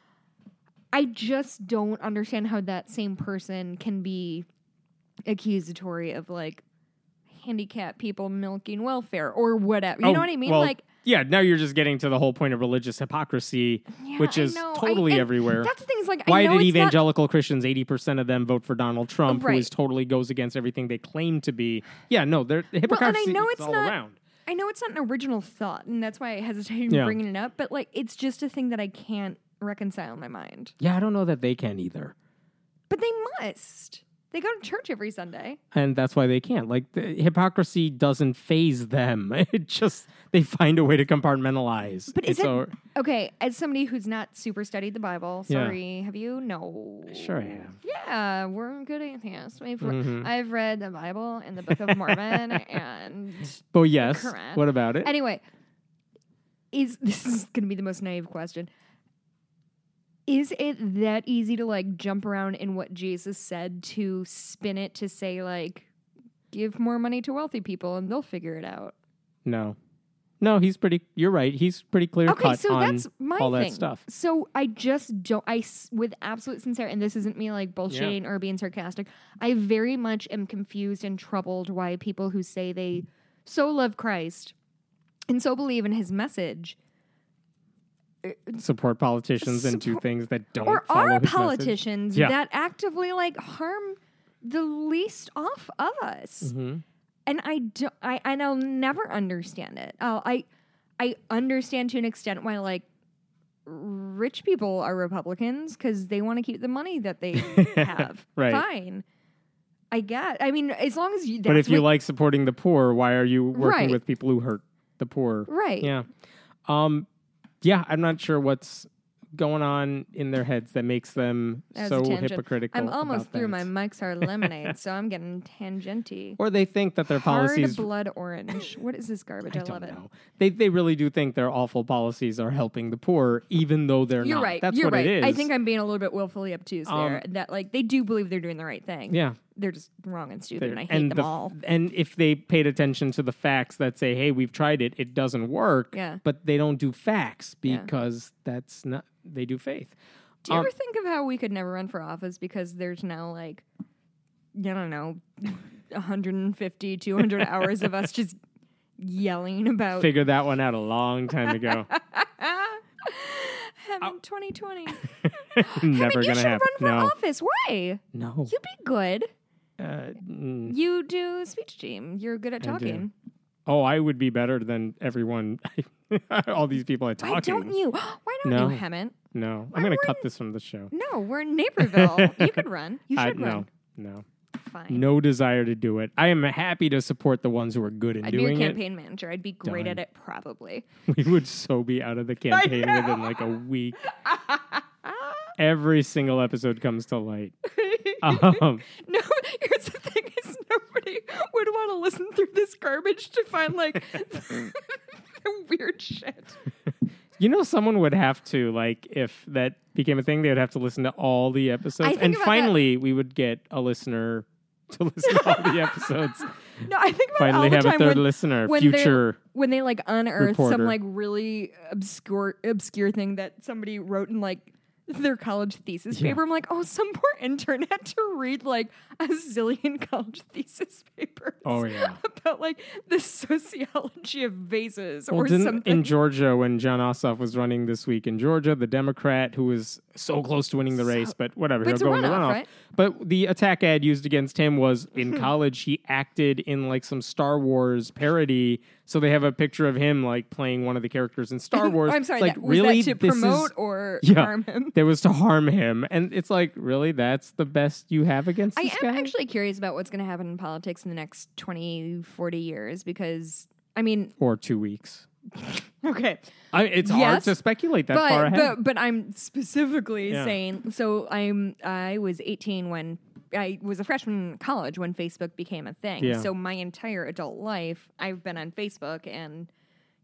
I just don't understand how that same person can be accusatory of, like, handicapped people milking welfare or whatever. You know what I mean? Well, like, yeah, now you're just getting to the whole point of religious hypocrisy, which is totally everywhere. That's the thing is, like, why I know did it's evangelical Christians, 80% of them, vote for Donald Trump, Right. who is totally goes against everything they claim to be? Yeah, no, the hypocrisy is all around. I know it's not an original thought, and that's why I hesitate Yeah. bringing it up, but, like, it's just a thing that I can't reconcile in my mind. Yeah, I don't know that they can either. But they must. They go to church every Sunday. And that's why they can't. Like, the hypocrisy doesn't phase them. It just, they find a way to compartmentalize. But is it, okay, as somebody who's not super studied the Bible, sorry, have you? No. Sure I have. Yeah, we're good atheists. Mm-hmm. I've read the Bible and the Book of Mormon and... But yes, Quran. What about it? Anyway, this is going to be the most naive question. Is it that easy to, like, jump around in what Jesus said to spin it to say, like, give more money to wealthy people and they'll figure it out? No, you're right. He's pretty clear cut so on that's my all thing. that stuff. So I just don't, with absolute sincerity, and this isn't me, like, bullshitting or being sarcastic, I very much am confused and troubled why people who say they so love Christ and so believe in his message support politicians and do things that don't or follow are his politicians message. that actively, like, harm the least off of us. Mm-hmm. And I'll never understand it. I understand to an extent why, like, rich people are Republicans because they want to keep the money that they have. Right. Fine. I get. I mean, as long as you. But if you like supporting the poor, why are you working with people who hurt the poor? Right. Yeah. Yeah, I'm not sure what's going on in their heads that makes them so hypocritical. I'm almost about through that. my Mike's Hard Lemonade, so I'm getting tangenty. Or they think that their policies... Hard blood orange. What is this garbage? I love it. Know. They really do think their awful policies are helping the poor, even though they're You're not. right. That's You're what right. it is. I think I'm being a little bit willfully obtuse there. That, like, they do believe they're doing the right thing. Yeah. They're just wrong and stupid, and I hate them all. And if they paid attention to the facts that say, hey, we've tried it, it doesn't work, but they don't do facts because that's not, they do faith. Do you ever think of how we could never run for office because there's now, like, I don't know, 150, 200 hours of us just yelling about... Figured that one out a long time ago. Having 2020. Never going to happen. Run for office. Why? No. You'd be good. Mm. You do speech team. You're good at talking. Oh, I would be better than everyone. All these people are talking. Why don't you? Why don't you, Hemmant? No. I'm going to cut this from the show. No, we're in Naperville. You could run. You should run. No. Fine. No desire to do it. I am happy to support the ones who are good in doing it. I'd be your campaign manager. I'd be great at it, probably. We would so be out of the campaign within like a week. Every single episode comes to light. No, here's the thing is nobody would want to listen through this garbage to find, like, the weird shit. You know, someone would have to, like, if that became a thing, they would have to listen to all the episodes. And finally, we would get a listener to listen to all the episodes. No, I think about finally it all the have time a third listener, when they like unearth reporter. some like really obscure thing that somebody wrote in like their college thesis paper. I'm like, oh, some poor intern had to read like a zillion college thesis papers. Oh yeah, about like the sociology of vases or something. In Georgia, when John Ossoff was running this week in Georgia, the Democrat who was so close to winning the race, but whatever, he'll go in the runoff. Right? But the attack ad used against him was in college. He acted in like some Star Wars parody. So they have a picture of him like playing one of the characters in Star Wars. I'm sorry, like, was that to promote or harm him? It was to harm him. And it's like, really? That's the best you have against this guy? I am actually curious about what's going to happen in politics in the next 20, 40 years because, I mean... Or 2 weeks. Okay. It's hard to speculate that far ahead. But I'm specifically saying... So I was 18 when... I was a freshman in college when Facebook became a thing. Yeah. So my entire adult life, I've been on Facebook and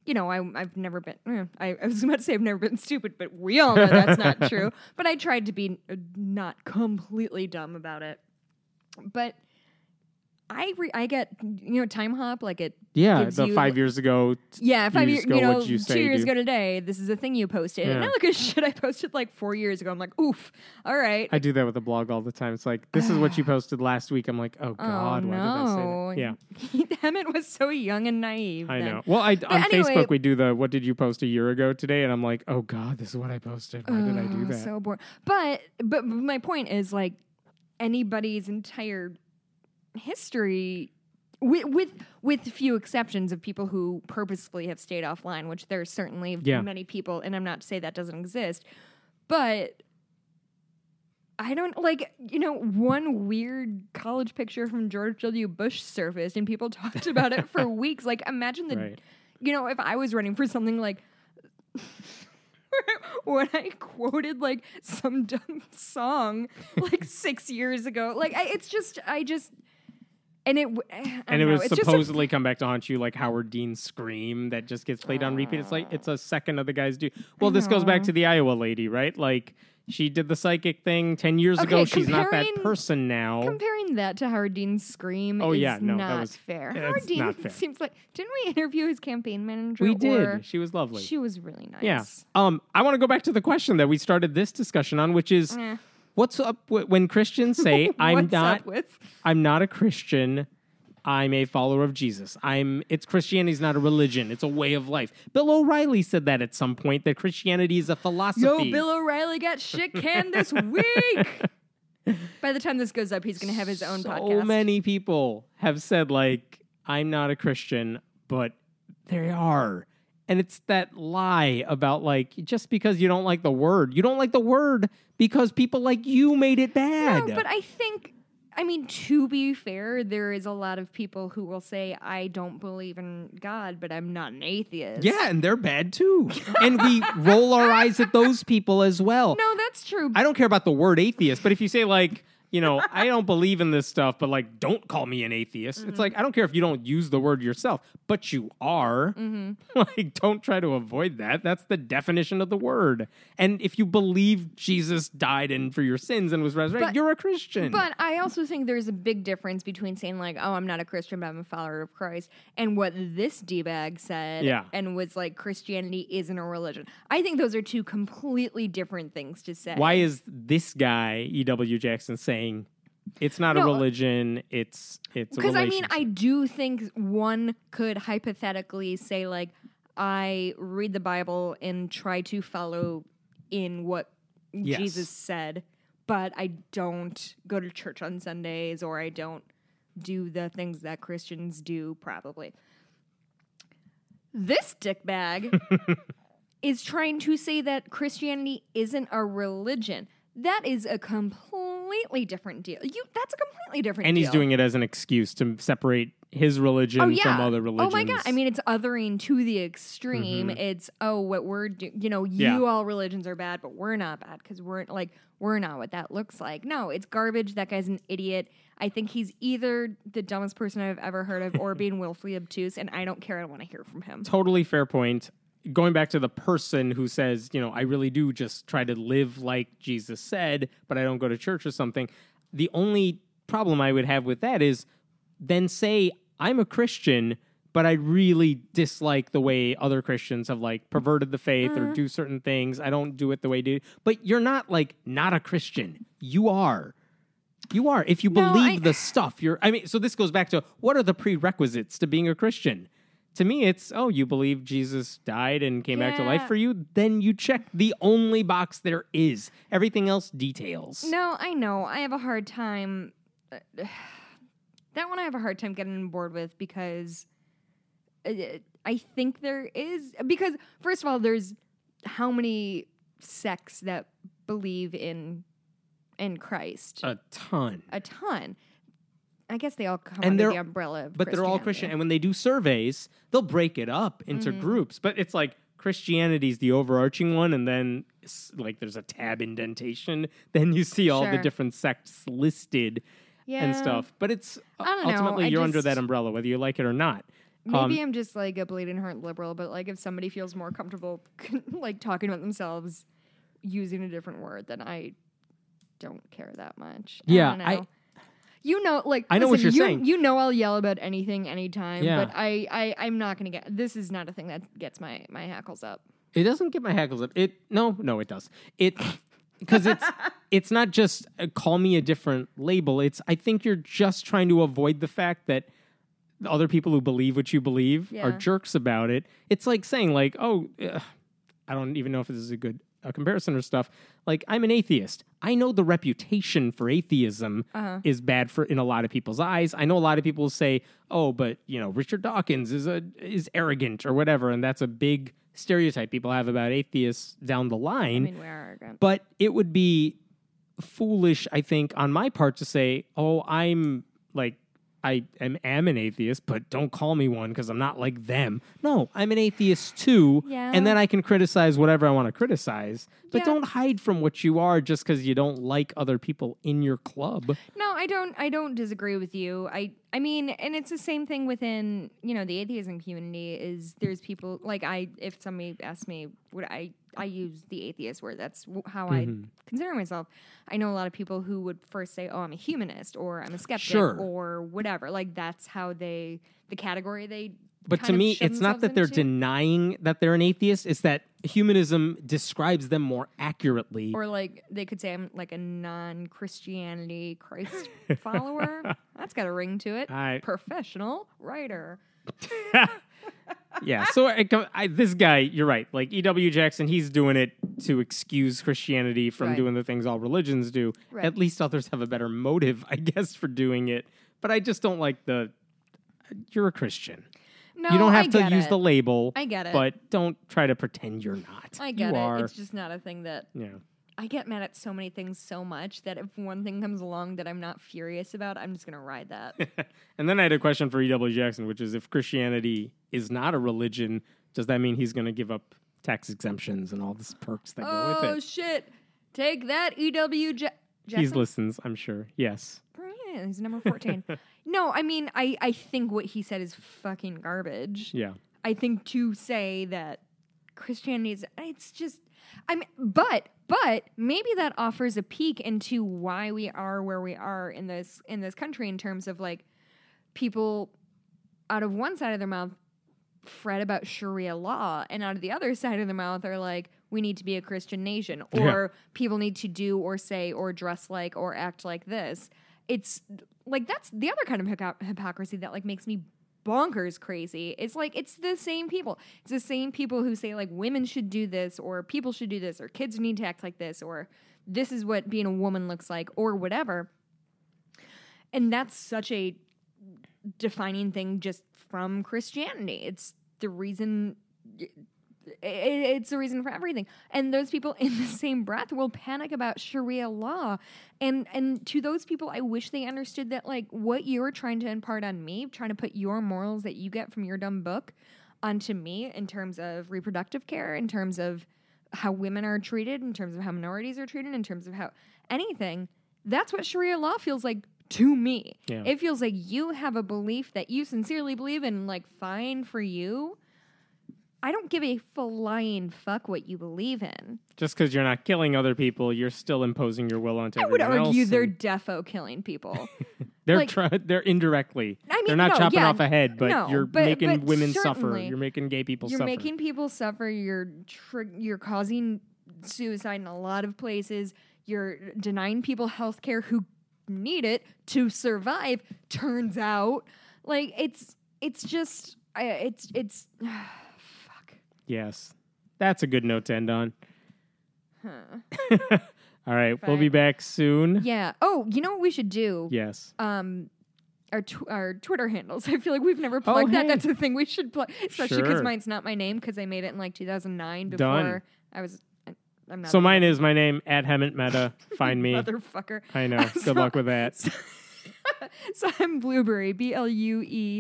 I've never been, I was about to say I've never been stupid, but we all know that's not true. But I tried to be not completely dumb about it. But I get, time hop, like it. Yeah, gives the you, 5 years ago. Yeah, 5 years ago, what'd you say, 2 years ago today, this is a thing you posted. And I look at shit I posted like 4 years ago. I'm like, oof, all right. I do that with the blog all the time. It's like, this is what you posted last week. I'm like, oh God, why did I say that? Yeah. Emmett was so young and naive. I then. know. Well, on anyway, Facebook, we do the, what did you post a year ago today? And I'm like, oh God, this is what I posted. Why did I do that? So boring. But my point is, like, anybody's entire history, with few exceptions of people who purposefully have stayed offline, which there's certainly many people, and I'm not to say that doesn't exist, but I don't, like, one weird college picture from George W. Bush surfaced and people talked about it for weeks. Like, imagine if I was running for something like when I quoted like some dumb song like 6 years ago, like and it would supposedly come back to haunt you, like Howard Dean's Scream that just gets played on repeat. It's like, it's a second of the guys do. Well, this goes back to the Iowa lady, right? Like, she did the psychic thing 10 years ago. She's not that person now. Comparing that to Howard Dean's Scream is not fair. Howard Dean seems like, didn't we interview his campaign manager? We did. She was lovely. She was really nice. Yeah. I want to go back to the question that we started this discussion on, which is, what's up when Christians say, I'm not a Christian, I'm a follower of Jesus. Christianity's not a religion, it's a way of life. Bill O'Reilly said that at some point, that Christianity is a philosophy. Yo, Bill O'Reilly got shit canned this week. By the time this goes up, he's going to have his own podcast. So many people have said, like, I'm not a Christian, but they are. And it's that lie about, like, just because you don't like the word. You don't like the word because people like you made it bad. No, but I mean, to be fair, there is a lot of people who will say, I don't believe in God, but I'm not an atheist. Yeah, and they're bad too. And we roll our eyes at those people as well. No, that's true. I don't care about the word atheist, but if you say, like, I don't believe in this stuff, but, like, don't call me an atheist. Mm-hmm. It's like, I don't care if you don't use the word yourself, but you are. Mm-hmm. Like, don't try to avoid that. That's the definition of the word. And if you believe Jesus died for your sins and was resurrected, you're a Christian. But I also think there's a big difference between saying, like, oh, I'm not a Christian, but I'm a follower of Christ, and what this D-bag said and was like, Christianity isn't a religion. I think those are two completely different things to say. Why is this guy, E.W. Jackson, saying it's not a religion, it's a relationship? Because, I mean, I do think one could hypothetically say, like, I read the Bible and try to follow in what Jesus said, but I don't go to church on Sundays, or I don't do the things that Christians do, probably. This dickbag is trying to say that Christianity isn't a religion. That is a completely different deal. That's a completely different deal. And he's doing it as an excuse to separate his religion from other religions. Oh my God. I mean, it's othering to the extreme. Mm-hmm. It's, what we're doing, you all religions are bad, but we're not bad because we're not what that looks like. No, it's garbage. That guy's an idiot. I think he's either the dumbest person I've ever heard of or being willfully obtuse, and I don't care. I don't want to hear from him. Totally fair point. Going back to the person who says, I really do just try to live like Jesus said, but I don't go to church or something. The only problem I would have with that is then say, I'm a Christian, but I really dislike the way other Christians have, like, perverted the faith or do certain things. I don't do it the way they do. But you're not, like, not a Christian. You are. You are. If you believe the stuff, so this goes back to, what are the prerequisites to being a Christian? To me, it's, you believe Jesus died and came back to life for you, then you check the only box there is. Everything else details. No, I know. I have a hard time. That one I have a hard time getting on board with because I think there is. Because, first of all, there's how many sects that believe in Christ? A ton. I guess they all come under the umbrella of But they're all Christian. And when they do surveys, they'll break it up into groups. But it's like Christianity's the overarching one, and then like there's a tab indentation. Then you see all the different sects listed and stuff. But it's ultimately you're under that umbrella, whether you like it or not. Maybe I'm just like a bleeding heart liberal, but like if somebody feels more comfortable like talking about themselves using a different word, then I don't care that much. Yeah, I don't know. You know, like I know what you're saying. You know, I'll yell about anything, anytime. Yeah. But I'm not gonna get. This is not a thing that gets my hackles up. It doesn't get my hackles up. No, it does. Because it's not just call me a different label. I think you're just trying to avoid the fact that the other people who believe what you believe are jerks about it. It's like saying like, oh, I don't even know if this is a good comparison or stuff. Like, I'm an atheist. I know the reputation for atheism is bad in a lot of people's eyes. I know a lot of people say, oh, but Richard Dawkins is arrogant or whatever, and that's a big stereotype people have about atheists down the line. I mean, we're arrogant. But it would be foolish, I think, on my part to say, oh, I'm like, I am an atheist, but don't call me one because I'm not like them. No, I'm an atheist too. Yeah. And then I can criticize whatever I want to criticize. But don't hide from what you are just because you don't like other people in your club. No, I don't disagree with you. I mean, and it's the same thing within, the atheism community is there's people like if somebody asks me, would I use the atheist word. That's how I consider myself. I know a lot of people who would first say, oh, I'm a humanist or I'm a skeptic or whatever. Like that's how the category they But to me, it's not that they're denying that they're an atheist. It's that humanism describes them more accurately. Or like they could say I'm like a non-Christianity Christ follower. That's got a ring to it. Professional writer. Yeah, so this guy, you're right. Like E.W. Jackson, he's doing it to excuse Christianity from doing the things all religions do. Right. At least others have a better motive, I guess, for doing it. But I just don't like you're a Christian. No, you don't have to use the label. I get it. But don't try to pretend you're not. I get it. It's just not a thing that... Yeah. I get mad at so many things so much that if one thing comes along that I'm not furious about, I'm just going to ride that. And then I had a question for E.W. Jackson, which is if Christianity is not a religion, does that mean he's going to give up tax exemptions and all the perks that go with it? Oh, shit. Take that, E.W. Jackson. He listens, I'm sure. Yes. He's number 14. No, I mean, I think what he said is fucking garbage. Yeah. I think to say that Christianity is, it's just, but maybe that offers a peek into why we are where we are in this country in terms of like people out of one side of their mouth fret about Sharia law and out of the other side of their mouth are like, we need to be a Christian nation or people need to do or say or dress like or act like this. It's like, that's the other kind of hypocrisy that like makes me bonkers crazy. It's like, it's the same people. It's the same people who say like women should do this or people should do this or kids need to act like this or this is what being a woman looks like or whatever. And that's such a defining thing just from Christianity. It's the reason... It's the reason for everything. And those people in the same breath will panic about Sharia law. And to those people, I wish they understood that, like, what you're trying to impart on me, trying to put your morals that you get from your dumb book onto me in terms of reproductive care, in terms of how women are treated, in terms of how minorities are treated, in terms of how anything, that's what Sharia law feels like to me. Yeah. It feels like you have a belief that you sincerely believe in, like, fine for you. I don't give a flying fuck what you believe in. Just because you're not killing other people, you're still imposing your will onto everyone else. I would argue they're defo killing people. They're indirectly. They're not chopping off a head, but you're making women suffer. You're making gay people suffer. You're making people suffer. You're causing suicide in a lot of places. You're denying people health care who need it to survive. Turns out, like it's just it's. Yes. That's a good note to end on. Huh. All right. Fine. We'll be back soon. Yeah. Oh, you know what we should do? Yes. Our Twitter handles. I feel like we've never plugged that. That's a thing we should plug. Especially because mine's not my name because I made it in like 2009 before Done. I'm not. So mine is my name at Hemant Mehta. Find me. Motherfucker. I know. Good luck with that. So I'm Blueberry. BLUEBURIE.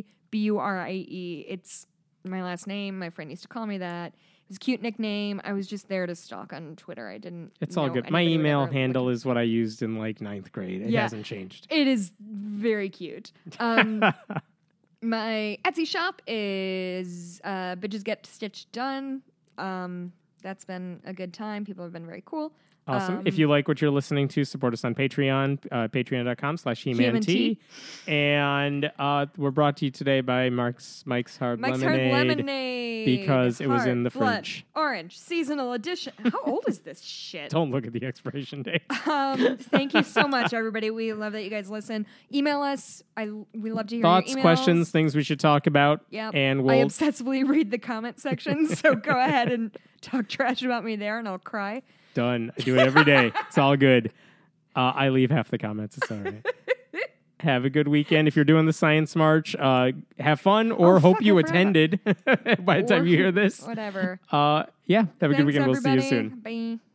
It's my last name. My friend used to call me that. It was a cute nickname. I was just there to stalk on Twitter. I didn't. It's all good. My email handle is what I used in like 9th grade. It hasn't changed. It is very cute. My Etsy shop is Bitches Get Stitched Done. That's been a good time. People have been very cool. Awesome. If you like what you're listening to, support us on Patreon, patreon.com/HeManT. And we're brought to you today by Mike's Hard Lemonade. Because it was in the fridge. Orange, seasonal edition. How old is this shit? Don't look at the expiration date. Thank you so much, everybody. We love that you guys listen. Email us. We love to hear thoughts, your emails. questions, things we should talk about. Yep. And I obsessively read the comment section, so go ahead and talk trash about me there, and I'll cry. Done. I do it every day. It's all good. I leave half the comments. It's all right. Have a good weekend. If you're doing the Science March, have fun or hope you attended by the time you hear this. Whatever. Yeah. Have a good weekend. Everybody. We'll see you soon. Bye.